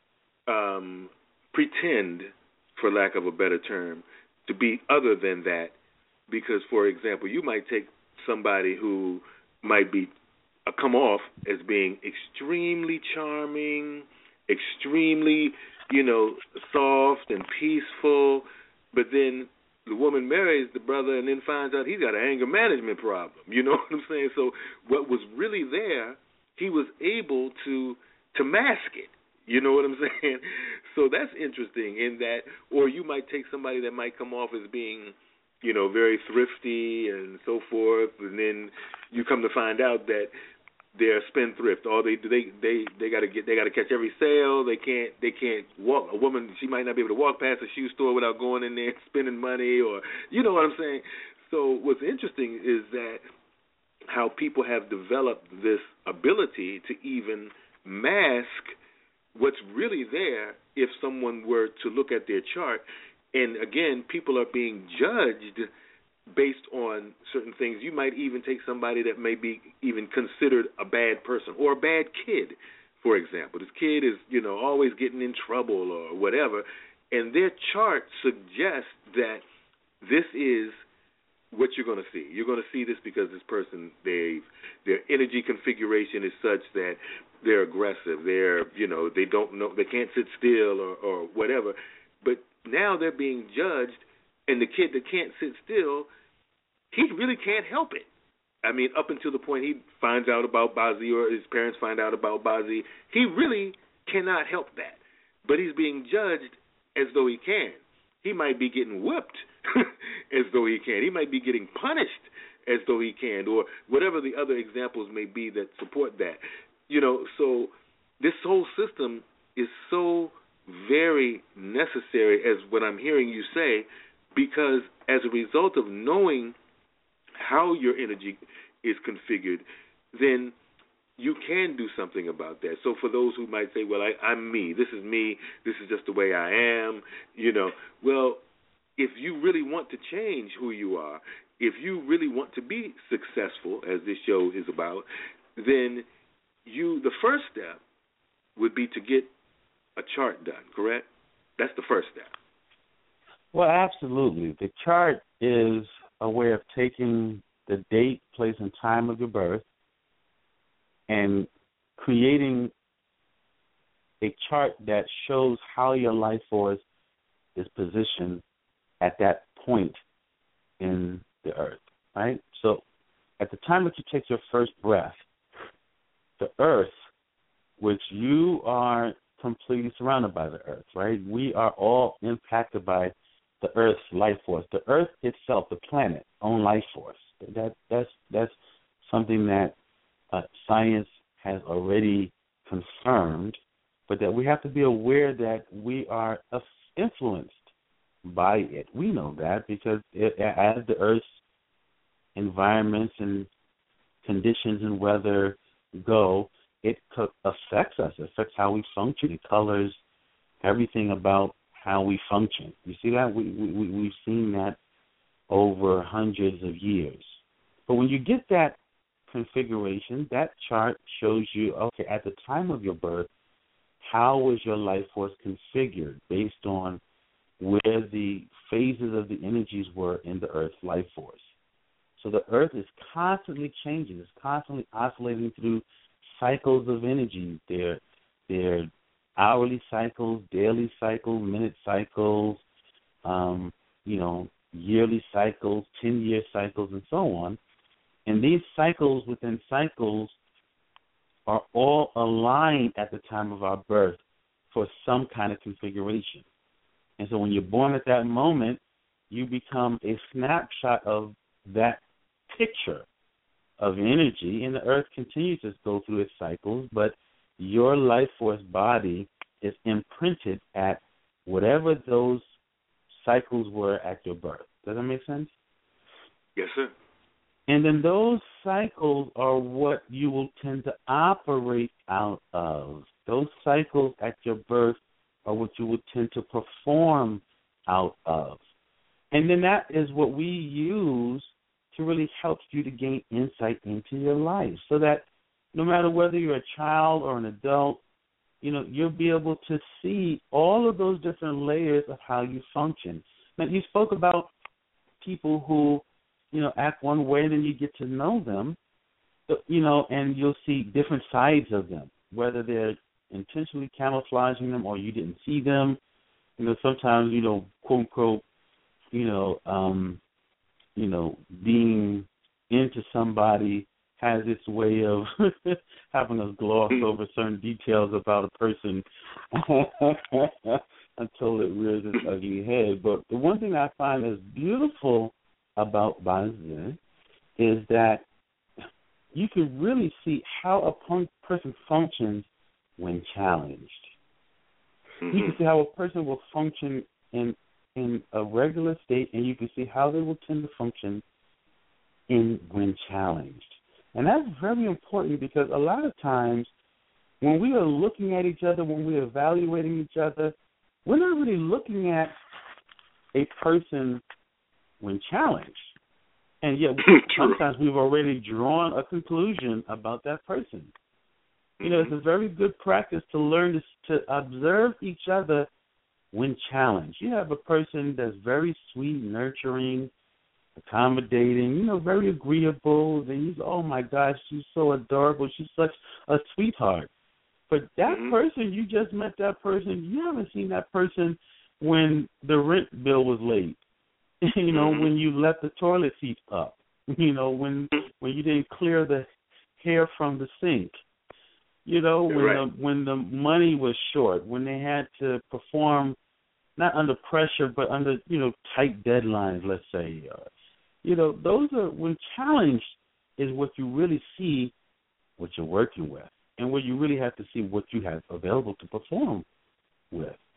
pretend, for lack of a better term, to be other than that. Because, for example, you might take somebody who might be come off as being extremely charming, extremely, soft and peaceful, but then the woman marries the brother and then finds out he's got an anger management problem. You know what I'm saying? So what was really there, he was able to mask it. You know what I'm saying? So that's interesting in that, or you might take somebody that might come off as being, very thrifty and so forth, and then you come to find out that they're spendthrift. Or they got to catch every sale. They can't walk. A woman, she might not be able to walk past a shoe store without going in there and spending money, or you know what I'm saying. So what's interesting is that how people have developed this ability to even mask what's really there if someone were to look at their chart. And again, people are being judged based on certain things. You might even take somebody that may be even considered a bad person or a bad kid, for example. This kid is, always getting in trouble or whatever, and their chart suggests that this is what you're going to see. You're going to see this because this person, their energy configuration is such that they're aggressive. They're, they don't know, they can't sit still or whatever. But now they're being judged, and the kid that can't sit still, he really can't help it. I mean, up until the point he finds out about Bazi or his parents find out about Bazi, he really cannot help that. But he's being judged as though he can. He might be getting whipped as though he can. He might be getting punished as though he can, or whatever the other examples may be that support that. So this whole system is so very necessary, as what I'm hearing you say, because as a result of knowing how your energy is configured, then you can do something about that. So for those who might say, well, I'm me, this is just the way I am, well, if you really want to change who you are, if you really want to be successful, as this show is about, then the first step would be to get a chart done, correct? That's the first step. Well, absolutely. The chart is a way of taking the date, place, and time of your birth and creating a chart that shows how your life force is positioned at that point in the earth, right? So at the time that you take your first breath, the earth, which you are completely surrounded by the earth, right? We are all impacted by the earth's life force. The earth itself, the planet, own life force. That's something that science has already confirmed, but that we have to be aware that we are influenced by it. We know that because as the earth's environments and conditions and weather go, it affects us. It affects how we function. It colors everything about how we function. You see that? We've seen that over hundreds of years. But when you get that configuration, that chart shows you, okay, at the time of your birth, how was your life force configured based on where the phases of the energies were in the Earth's life force. So the Earth is constantly changing. It's constantly oscillating through cycles of energy. They're hourly cycles, daily cycles, minute cycles, yearly cycles, 10-year cycles, and so on. And these cycles within cycles are all aligned at the time of our birth for some kind of configuration. And so when you're born at that moment, you become a snapshot of that picture of energy, and the earth continues to go through its cycles, but your life force body is imprinted at whatever those cycles were at your birth. Does that make sense? Yes, sir. And then those cycles are what you will tend to operate out of. Those cycles at your birth are what you would tend to perform out of. And then that is what we use to really help you to gain insight into your life, so that no matter whether you're a child or an adult, you'll be able to see all of those different layers of how you function. Now, you spoke about people who, act one way, and then you get to know them, and you'll see different sides of them, whether they're intentionally camouflaging them or you didn't see them. Sometimes, quote unquote, being into somebody has its way of having us gloss over certain details about a person until it rears its ugly head. But the one thing I find is beautiful about Banzai is that you can really see how a person functions when challenged. Mm-hmm. You can see how a person will function in a regular state, and you can see how they will tend to function when challenged. And that's very important, because a lot of times when we are looking at each other, when we're evaluating each other, we're not really looking at a person when challenged. And yet sometimes we've already drawn a conclusion about that person. It's a very good practice to learn to observe each other when challenged. You have a person that's very sweet, nurturing, accommodating, very agreeable. Then you say, oh, my gosh, she's so adorable. She's such a sweetheart. But that person, you just met that person. You haven't seen that person when the rent bill was late. When you left the toilet seat up. When you didn't clear the hair from the sink. When the money was short, when they had to perform not under pressure, but under, tight deadlines, let's say. Those are, when challenged, is what you really see what you're working with, and where you really have to see what you have available to perform with.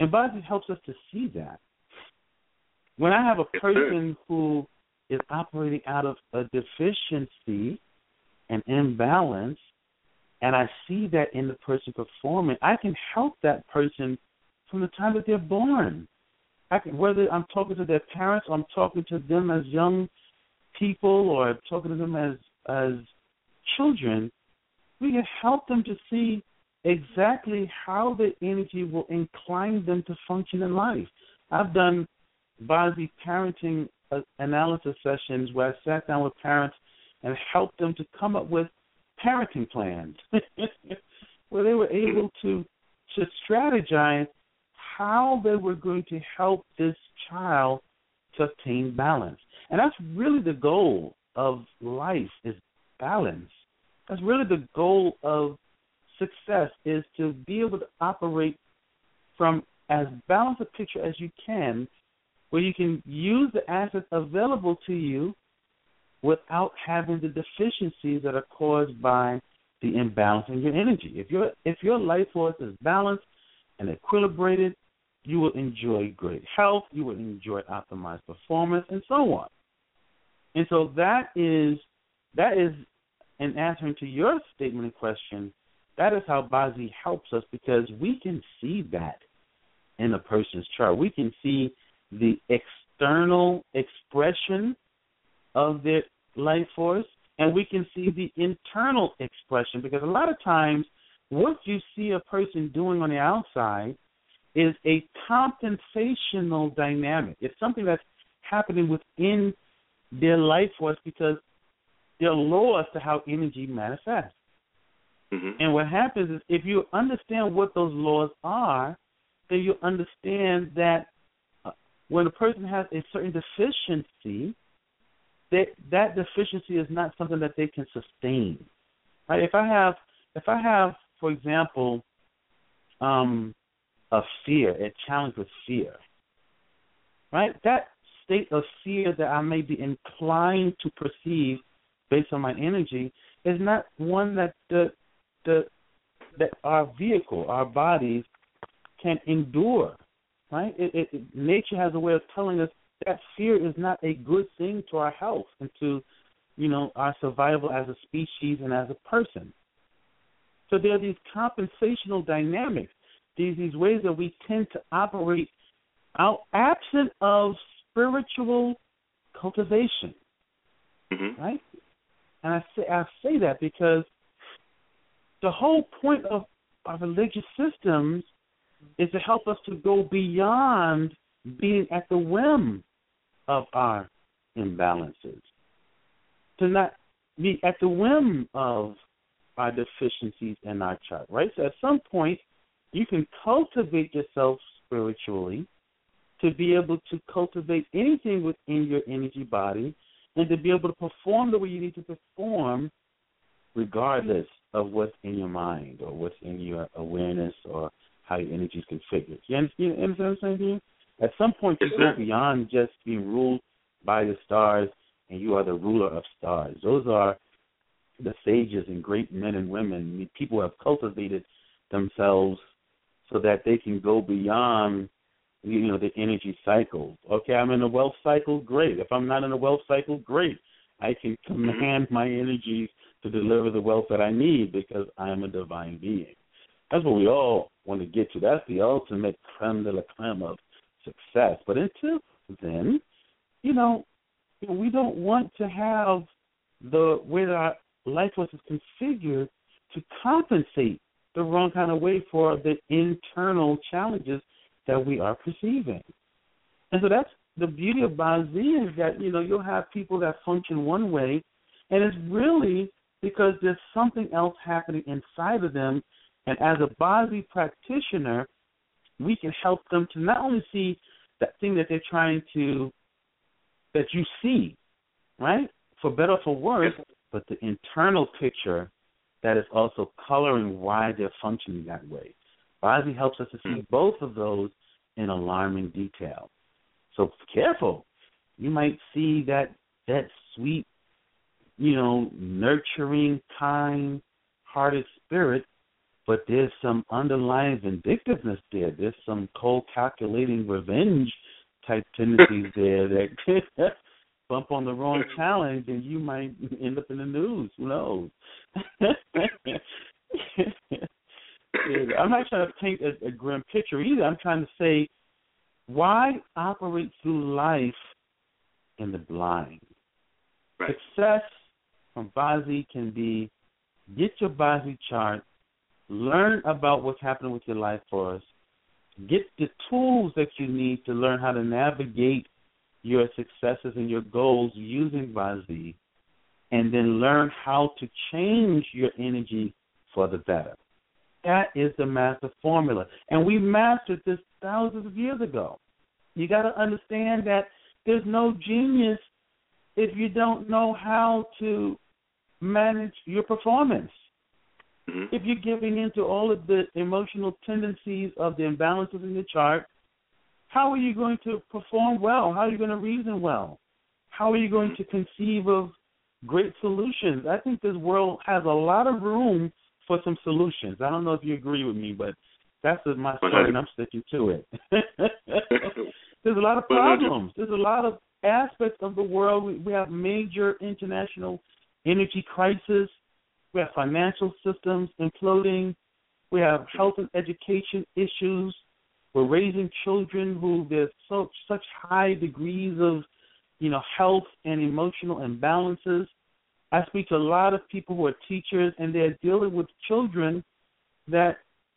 And Bozzy helps us to see that. When I have a person who is operating out of a deficiency, an imbalance, and I see that in the person performing, I can help that person from the time that they're born. Whether I'm talking to their parents or I'm talking to them as young people or talking to them as children, we can help them to see exactly how the energy will incline them to function in life. I've done Bozzy parenting analysis sessions where I sat down with parents and helped them to come up with parenting plans where they were able to strategize how they were going to help this child to obtain balance. And that's really the goal of life, is balance. That's really the goal of success, is to be able to operate from as balanced a picture as you can, where you can use the assets available to you without having the deficiencies that are caused by the imbalance in your energy. If your life force is balanced and equilibrated, you will enjoy great health, you will enjoy optimized performance, and so on. And so that is in answering to your statement and question, that is how Bozzy helps us, because we can see that in a person's chart. We can see the external expression of their life force, and we can see the internal expression, because a lot of times what you see a person doing on the outside is a compensational dynamic. It's something that's happening within their life force because there are laws to how energy manifests. Mm-hmm. And what happens is, if you understand what those laws are, then you understand that when a person has a certain deficiency, that deficiency is not something that they can sustain. Right? If I have, for example, a challenge with fear, right? That state of fear that I may be inclined to perceive based on my energy is not one that that our vehicle, our bodies, can endure, right? Nature has a way of telling us that fear is not a good thing to our health and to, our survival as a species and as a person. So there are these compensational dynamics, these ways that we tend to operate out absent of spiritual cultivation, right? And I say that because the whole point of our religious systems is to help us to go beyond being at the whim of our imbalances, to not be at the whim of our deficiencies in our chart, right? So at some point, you can cultivate yourself spiritually to be able to cultivate anything within your energy body and to be able to perform the way you need to perform regardless of what's in your mind or what's in your awareness or how your energy is configured. You understand what I'm saying to you? At some point, you go beyond just being ruled by the stars, and you are the ruler of stars. Those are the sages and great men and women. People who have cultivated themselves so that they can go beyond, the energy cycle. Okay, I'm in a wealth cycle, great. If I'm not in a wealth cycle, great. I can command my energies to deliver the wealth that I need because I am a divine being. That's what we all want to get to. That's the ultimate creme de la creme of success. But until then, we don't want to have the way that our life force is configured to compensate the wrong kind of way for the internal challenges that we are perceiving. And so that's the beauty of Bozzy, is that, you'll have people that function one way, and it's really because there's something else happening inside of them. And as a Bozzy practitioner, we can help them to not only see that thing that they're that you see, right, for better or for worse, but the internal picture that is also coloring why they're functioning that way. Bozzy helps us to see both of those in alarming detail. So careful. You might see that sweet, nurturing, kind-hearted spirit but there's some underlying vindictiveness there. There's some cold calculating revenge type tendencies there that could bump on the wrong challenge and you might end up in the news. Who knows? I'm not trying to paint a grim picture either. I'm trying to say, why operate through life in the blind? Right. Success from Bazi can be get your Bazi chart, learn about what's happening with your life force, get the tools that you need to learn how to navigate your successes and your goals using Bazi, and then learn how to change your energy for the better. That is the master formula. And we mastered this thousands of years ago. You got to understand that there's no genius if you don't know how to manage your performance. Mm-hmm. If you're giving into all of the emotional tendencies of the imbalances in your chart, how are you going to perform well? How are you going to reason well? How are you going to conceive of great solutions? I think this world has a lot of room for some solutions. I don't know if you agree with me, but that's my story, and I'm sticking to it. There's a lot of problems. There's a lot of aspects of the world. We have major international energy crisis. We have financial systems imploding. We have health and education issues. We're raising children who there's such high degrees of, health and emotional imbalances. I speak to a lot of people who are teachers, and they're dealing with children that,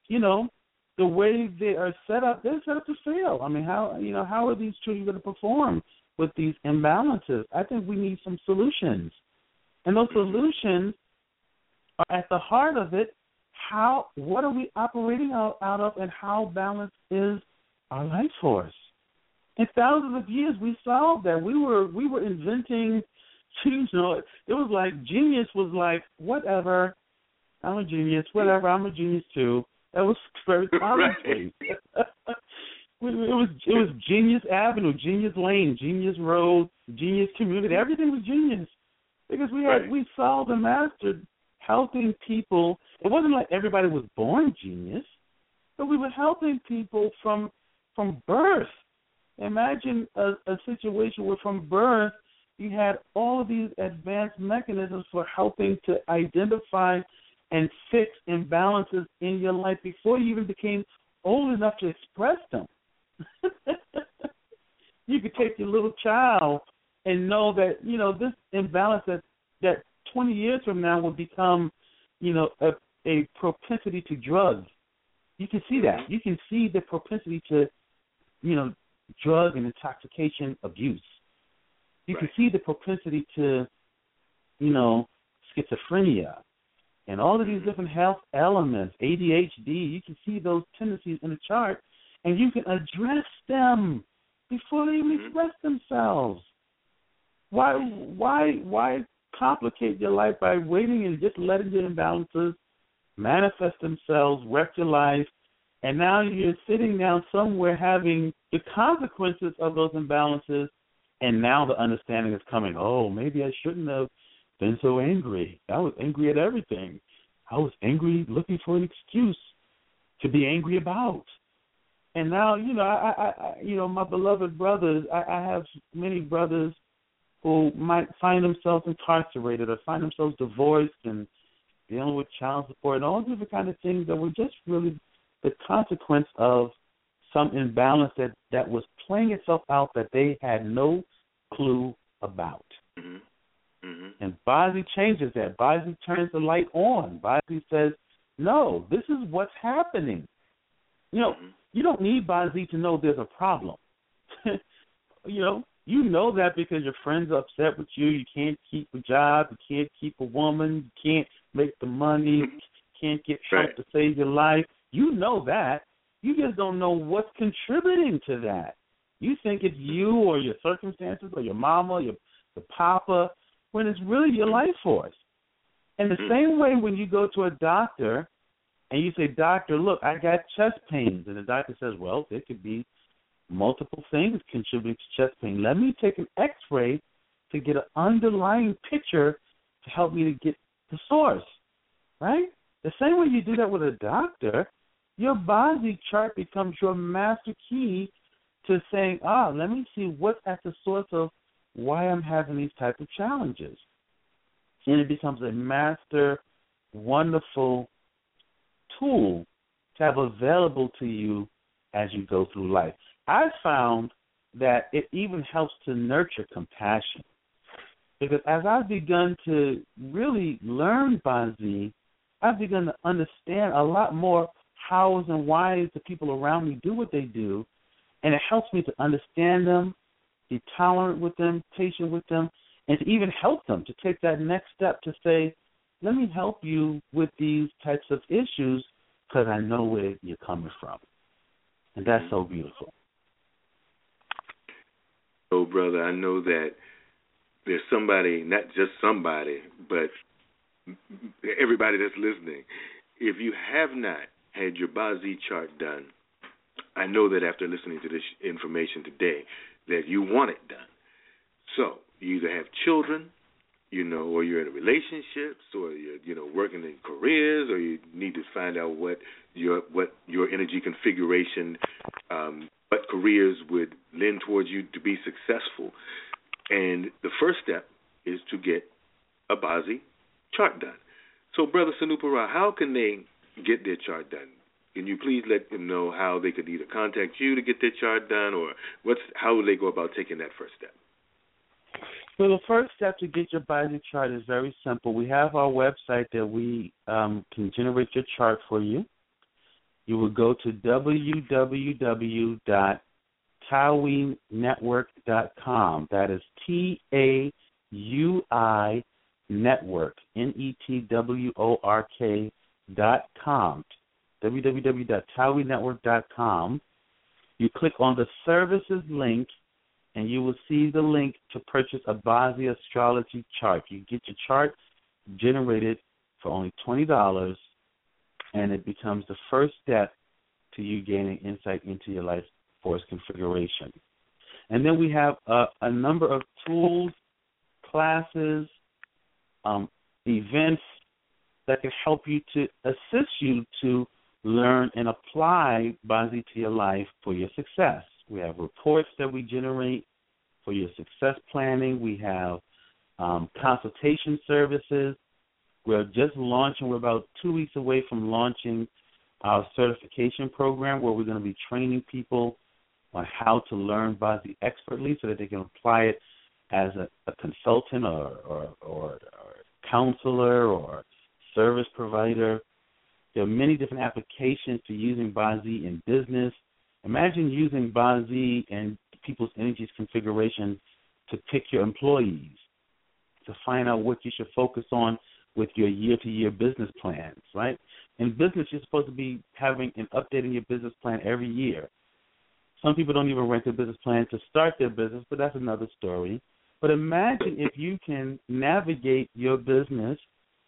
the way they are set up, they're set up to fail. I mean, how are these children going to perform with these imbalances? I think we need some solutions. And those solutions are at the heart of it. What are we operating out of, and how balanced is our life force? In thousands of years, we solved that. We were inventing. It was like genius was like, whatever, I'm a genius. Whatever, I'm a genius too. That was very commonplace. It was Genius Avenue, Genius Lane, Genius Road, Genius Community. Everything was genius because we solved and mastered helping people. It wasn't like everybody was born genius, but we were helping people from birth. Imagine a situation where from birth you had all of these advanced mechanisms for helping to identify and fix imbalances in your life before you even became old enough to express them. You could take your little child and know that, this imbalance that 20 years from now will become, a propensity to drugs. You can see that. You can see the propensity to, drug and intoxication abuse. You can see the propensity to, schizophrenia and all of these different health elements, ADHD. You can see those tendencies in the chart, and you can address them before they even express themselves. Why complicate your life by waiting and just letting your imbalances manifest themselves, wreck your life, and now you're sitting down somewhere having the consequences of those imbalances, and now the understanding is coming, oh, maybe I shouldn't have been so angry. I was angry at everything. I was angry looking for an excuse to be angry about. And now, my beloved brothers, I have many brothers who might find themselves incarcerated or find themselves divorced and dealing with child support and all different kind of things that were just really the consequence of some imbalance that was playing itself out that they had no clue about. Mm-hmm. Mm-hmm. And Bazi changes that. Bazi turns the light on. Bazi says, no, this is what's happening. You don't need Bazi to know there's a problem. You know that because your friend's upset with you. You can't keep a job. You can't keep a woman. You can't make the money. You can't get help to save your life. You know that. You just don't know what's contributing to that. You think it's you or your circumstances or your mama, your papa, when it's really your life force. And the same way when you go to a doctor and you say, doctor, look, I got chest pains. And the doctor says, well, there could be multiple things contributing to chest pain. Let me take an X-ray to get an underlying picture to help me to get the source, right? The same way you do that with a doctor, your Bozzy chart becomes your master key to saying, let me see what's at the source of why I'm having these type of challenges. And it becomes a master, wonderful tool to have available to you as you go through life. I found that it even helps to nurture compassion. Because as I've begun to really learn Bozzy, I've begun to understand a lot more hows and whys the people around me do what they do, and it helps me to understand them, be tolerant with them, patient with them, and to even help them to take that next step to say, let me help you with these types of issues because I know where you're coming from. And that's so beautiful. So, brother, I know that there's somebody, not just somebody, but everybody that's listening. If you have not had your Bozzy chart done, I know that after listening to this information today that you want it done. So you either have children, or you're in relationships, or you're, working in careers, or you need to find out what your energy configuration, what careers would lend towards you to be successful. And the first step is to get a Bozzy chart done. So, Brother Sanupara, how can they get their chart done? Can you please let them know how they could either contact you to get their chart done, or how would they go about taking that first step? Well, the first step to get your Bozzy chart is very simple. We have our website that we can generate your chart for you. You will go to www.TAUI-network.com. That is TAUI Network, NETWORK.com. www.TAUI-network.com. You click on the services link, and you will see the link to purchase a Bozzy astrology chart. You get your chart generated for only $20, and it becomes the first step to you gaining insight into your life force configuration. And then we have a number of tools, classes, events that can help you to assist you to learn and apply Bozzy to your life for your success. We have reports that we generate for your success planning. We have consultation services. We're just launching. We're about 2 weeks away from launching our certification program where we're going to be training people on how to learn Bozzy expertly so that they can apply it as a consultant or counselor or service provider. There are many different applications to using Bozzy in business. Imagine using Bozzy and people's energies configuration to pick your employees, to find out what you should focus on with your year-to-year business plans, right? In business, you're supposed to be having and updating your business plan every year. Some people don't even write their business plan to start their business, but that's another story. But imagine if you can navigate your business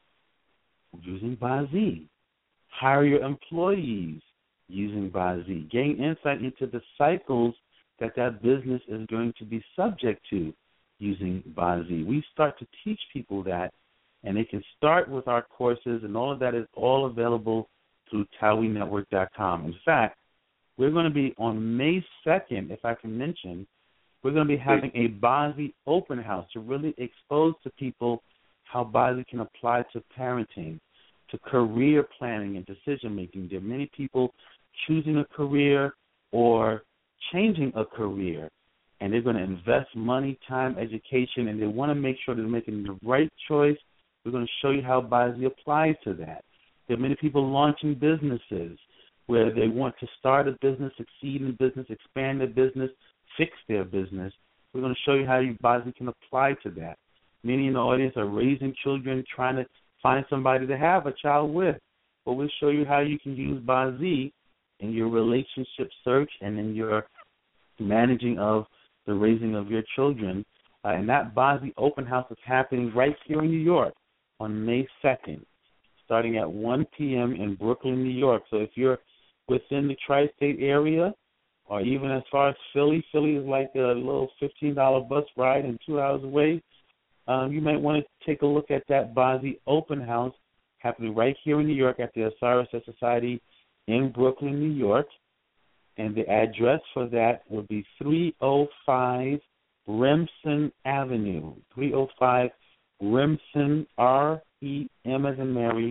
using Bozzy, hire your employees using Bozzy, gain insight into the cycles that business is going to be subject to using Bozzy. We start to teach people that, and they can start with our courses, and all of that is all available through TAUI-network.com. In fact, we're going to be on May 2nd, if I can mention, we're going to be having a Bozzy open house to really expose to people how Bozzy can apply to parenting, to career planning and decision-making. There are many people choosing a career or changing a career, and they're going to invest money, time, education, and they want to make sure they're making the right choice. We're going to show you how Bozzy applies to that. There are many people launching businesses where they want to start a business, succeed in business, expand their business, fix their business. We're going to show you how Bozzy can apply to that. Many in the audience are raising children, trying to find somebody to have a child with. But we'll show you how you can use Bozzy in your relationship search and in your managing of the raising of your children. And that Bozzy open house is happening right here in New York on May 2nd, starting at 1 p.m. in Brooklyn, New York. So if you're within the tri-state area or even as far as Philly is like a little $15 bus ride and 2 hours away, you might want to take a look at that Bozzy open house happening right here in New York at the Osiris Society in Brooklyn, New York. And the address for that would be 305 Remsen Avenue. 305 Remsen, R-E-M as in Mary,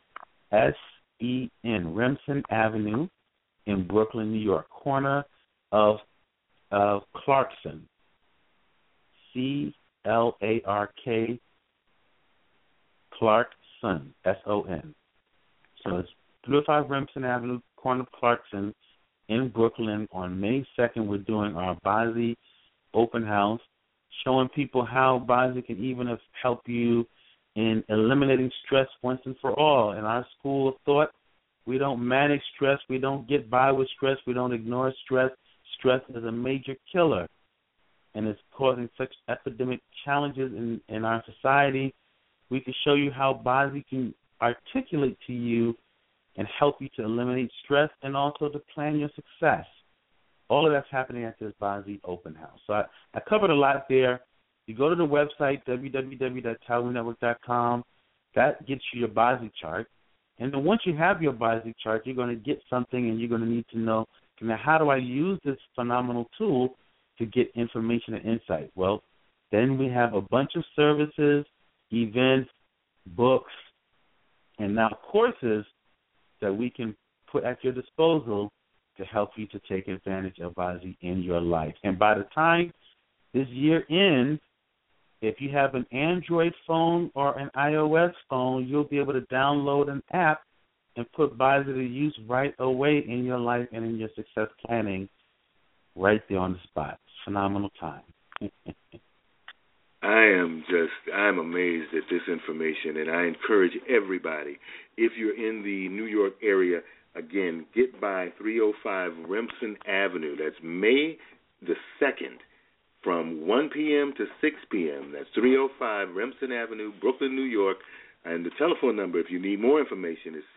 S-E-N, Remsen Avenue in Brooklyn, New York, corner of Clarkson, C-L-A-R-K, Clarkson, S-O-N. So it's 305 Remsen Avenue, corner of Clarkson in Brooklyn. On May 2nd, we're doing our Bazi open house, showing people how Bazi can even help you in eliminating stress once and for all. In our school of thought, we don't manage stress. We don't get by with stress. We don't ignore stress. Stress is a major killer, and it's causing such epidemic challenges in our society. We can show you how Bazi can articulate to you and help you to eliminate stress and also to plan your success. All of that's happening at this Bazi open house. So I covered a lot there. You go to the website, www.talentnetwork.com. That gets you your Bazi chart. And then once you have your Bazi chart, you're going to get something and you're going to need to know, now, how do I use this phenomenal tool to get information and insight? Well, then we have a bunch of services, events, books, and now courses that we can put at your disposal to help you to take advantage of Bazi in your life. And by the time this year ends, if you have an Android phone or an iOS phone, you'll be able to download an app and put Bazi to use right away in your life and in your success planning right there on the spot. Phenomenal time. I'm amazed at this information, and I encourage everybody, if you're in the New York area, again, get by 305 Remsen Avenue. That's May the 2nd from 1 p.m. to 6 p.m. That's 305 Remsen Avenue, Brooklyn, New York. And the telephone number, if you need more information, is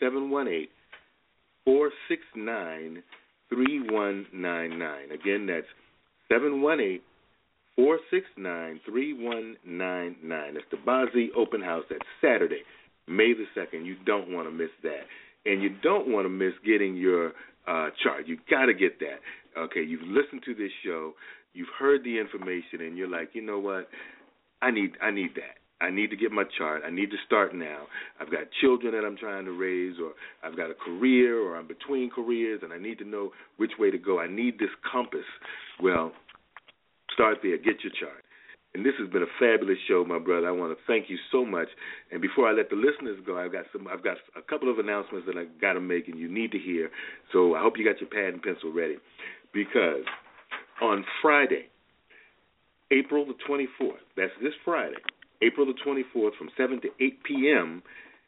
718-469-3199. Again, that's 718-469-3199. That's the Bazi Open House. That's Saturday, May the 2nd. You don't want to miss that. And you don't want to miss getting your chart. You got to get that. Okay, you've listened to this show. You've heard the information, and you're like, you know what? I need that. I need to get my chart. I need to start now. I've got children that I'm trying to raise, or I've got a career, or I'm between careers, and I need to know which way to go. I need this compass. Well, start there. Get your chart. And this has been a fabulous show, my brother. I want to thank you so much. And before I let the listeners go, I've got a couple of announcements that I got to make, and you need to hear. So I hope you got your pad and pencil ready, because on Friday, April the 24th, that's this Friday, April the 24th from 7 to 8 p.m.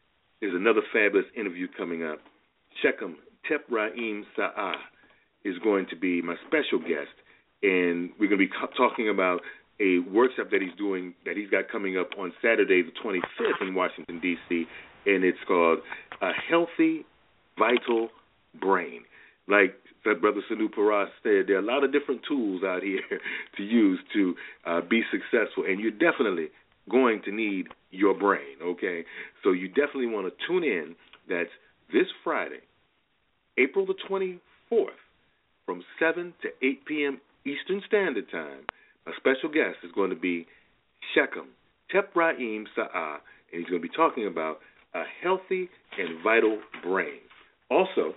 is another fabulous interview coming up. Shechem Tepraim Sa'ah is going to be my special guest, and we're going to be talking about a workshop that he's got coming up on Saturday the 25th in Washington, D.C., and it's called A Healthy, Vital Brain. Like that Brother Sanu Paras said, there are a lot of different tools out here to use to be successful, and you're definitely going to need your brain, okay? So you definitely want to tune in. That's this Friday, April the 24th, from 7 to 8 p.m. Eastern Standard Time. A special guest is going to be Shechem Tepraim Sa'ah, and he's going to be talking about a healthy and vital brain. Also,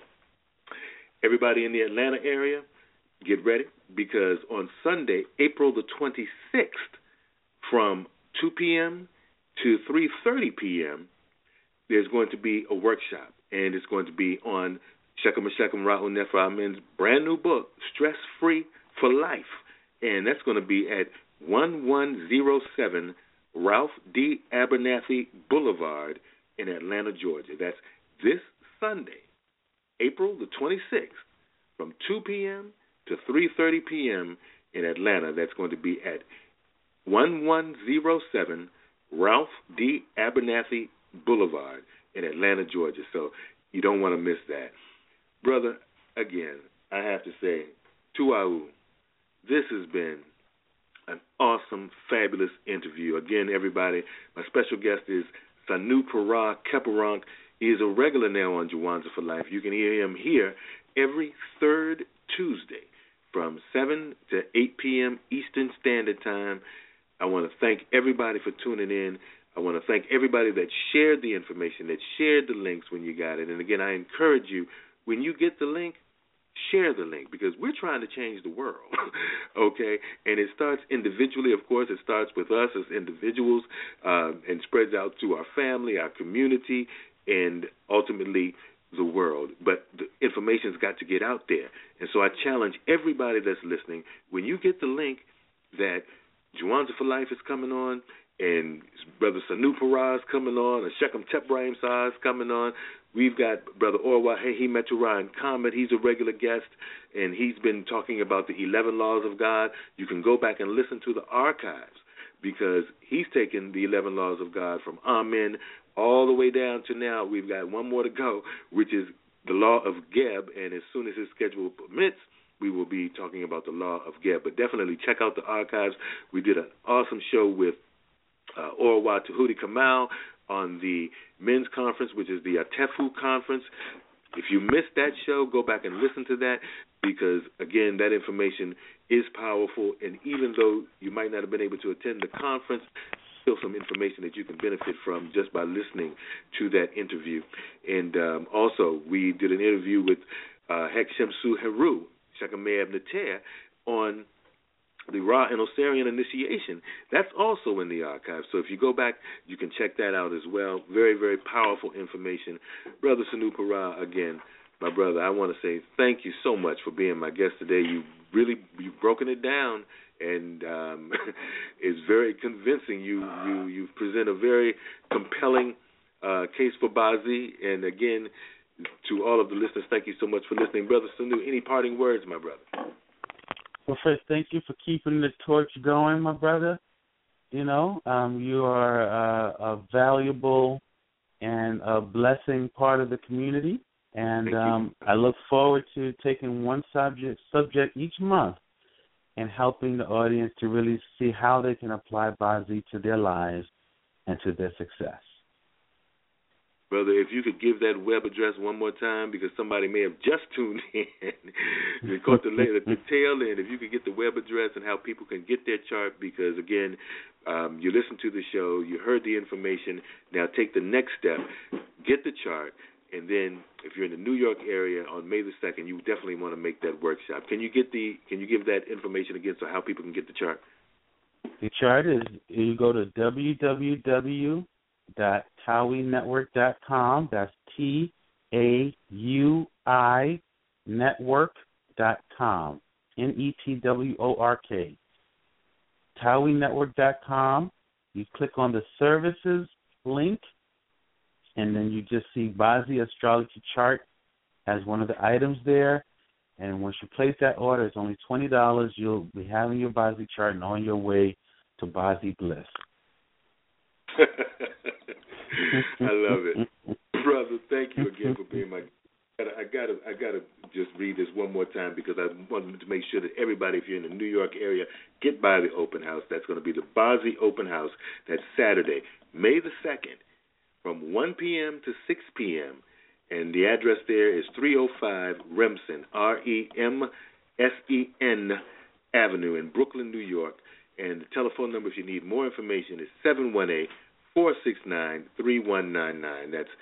everybody in the Atlanta area, get ready, because on Sunday, April the 26th, from 2 p.m. to 3:30 p.m., there's going to be a workshop, and it's going to be on Shechem Rahul Nefer brand new book, Stress Free for Life, and that's going to be at 1107 Ralph D. Abernathy Boulevard in Atlanta, Georgia. That's this Sunday, April the 26th, from 2 p.m. to 3:30 p.m. in Atlanta. That's going to be at 1107 Ralph D. Abernathy Boulevard in Atlanta, Georgia. So you don't want to miss that. Brother, again, I have to say, Tuau, this has been an awesome, fabulous interview. Again, everybody, my special guest is Sanu Para Keparonk. He is a regular now on Juwanza for Life. You can hear him here every third Tuesday from 7 to 8 p.m. Eastern Standard Time. I want to thank everybody for tuning in. I want to thank everybody that shared the information, that shared the links when you got it. And, again, I encourage you, when you get the link, share the link, because we're trying to change the world, okay? And it starts individually, of course. It starts with us as individuals and spreads out to our family, our community, and ultimately the world. But the information's got to get out there. And so I challenge everybody that's listening, when you get the link that Juwanza for Life is coming on, and Brother Sanu Para is coming on, and Shechem Tebrahim Sah is coming on. We've got Brother Orwa Hehi Meturai Comet. He's a regular guest, and he's been talking about the 11 laws of God. You can go back and listen to the archives, because he's taken the 11 laws of God from Amen all the way down to now. We've got one more to go, which is the law of Geb, and as soon as his schedule permits, we will be talking about the law of Geb. But definitely check out the archives. We did an awesome show with Orwa Tahuti Kamal on the men's conference, which is the Atefu conference. If you missed that show, go back and listen to that, because, again, that information is powerful. And even though you might not have been able to attend the conference, still some information that you can benefit from just by listening to that interview. And also, we did an interview with Hek Shemsu Heru, Shekameab Neter, on the Ra and Osirian initiation. That's also in the archive. So if you go back, you can check that out as well. Very, very powerful information. Brother Sanu Para, again, my brother, I want to say thank you so much for being my guest today. You've broken it down, and it's very convincing. You present a very compelling case for Bazi. And again, to all of the listeners, thank you so much for listening. Brother Sanu, any parting words, my brother? Well, first, thank you for keeping the torch going, my brother. You know, you are a valuable and a blessing part of the community, and I look forward to taking one subject each month and helping the audience to really see how they can apply Bazi to their lives and to their success. Brother, if you could give that web address one more time, because somebody may have just tuned in. They caught the tail end. If you could get the web address and how people can get their chart, because, again, you listened to the show, you heard the information. Now take the next step. Get the chart, and then if you're in the New York area on May the 2nd, you definitely want to make that workshop. Can you give that information again so how people can get the chart? The chart is, you go to www.TAUI.network.com. That's TAUI network.com. NETWORK. TAUINetwork.com. You click on the services link, and then you just see Bazi Astrology Chart as one of the items there. And once you place that order, it's only $20. You'll be having your Bazi chart and on your way to Bazi Bliss. I love it. Brother, thank you again for being my guest. I gotta just read this one more time, because I wanted to make sure that everybody, if you're in the New York area, get by the open house. That's going to be the Bazi Open House. That's Saturday, May the 2nd, from 1 p.m. to 6 p.m., and the address there is 305 Remsen, REMSEN Avenue in Brooklyn, New York. And the telephone number, if you need more information, is 718-469-3199. That's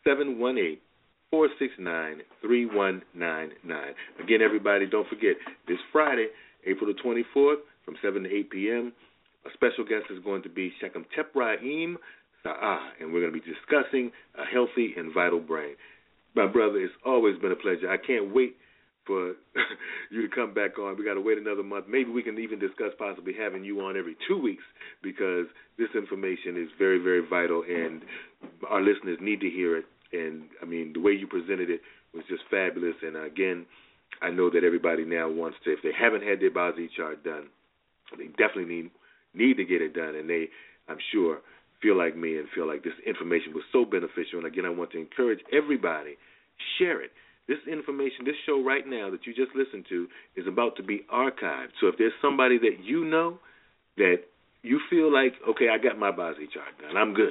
718-469-3199. Again, everybody, don't forget, this Friday, April the 24th, from 7 to 8 p.m., a special guest is going to be Shechem Tebrahim Sah, and we're going to be discussing a healthy and vital brain. My brother, it's always been a pleasure. I can't wait for you to come back on. We got to wait another month. Maybe we can even discuss possibly having you on every 2 weeks, because this information is very, very vital, and our listeners need to hear it. And, I mean, the way you presented it was just fabulous. And, again, I know that everybody now wants to, if they haven't had their Bazi chart done, they definitely need to get it done. And they, I'm sure, feel like me and feel like this information was so beneficial. And, again, I want to encourage everybody, share it. This information, this show right now that you just listened to is about to be archived. So if there's somebody that you know that you feel like, okay, I got my Bazi chart done, I'm good,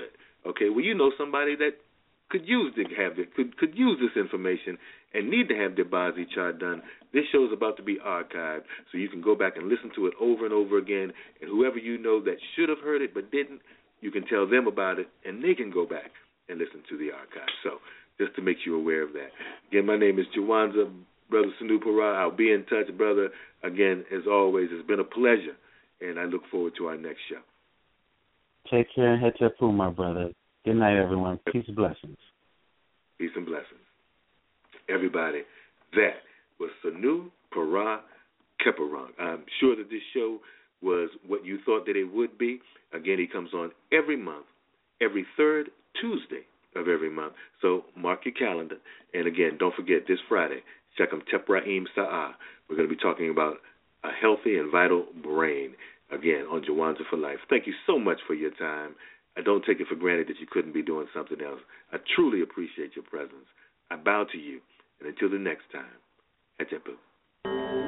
Okay, well, you know somebody that could use could use this information and need to have their Bazi chart done. This show is about to be archived, so you can go back and listen to it over and over again. And whoever you know that should have heard it but didn't, you can tell them about it, and they can go back and listen to the archive. So just to make you aware of that. Again, my name is Jawanza, Brother Sanu Para. I'll be in touch, brother. Again, as always, it's been a pleasure, and I look forward to our next show. Take care and Hetepu, my brother. Good night, everyone. Peace and blessings. Peace and blessings. Everybody, that was Sanu Para Keparang. I'm sure that this show was what you thought that it would be. Again, he comes on every month, every third Tuesday of every month. So mark your calendar. And again, don't forget, this Friday, check him, Tepraim Sa'ah. We're going to be talking about a healthy and vital brain, again, on Jawanza for Life. Thank you so much for your time. I don't take it for granted that you couldn't be doing something else. I truly appreciate your presence. I bow to you. And until the next time, Hetepu.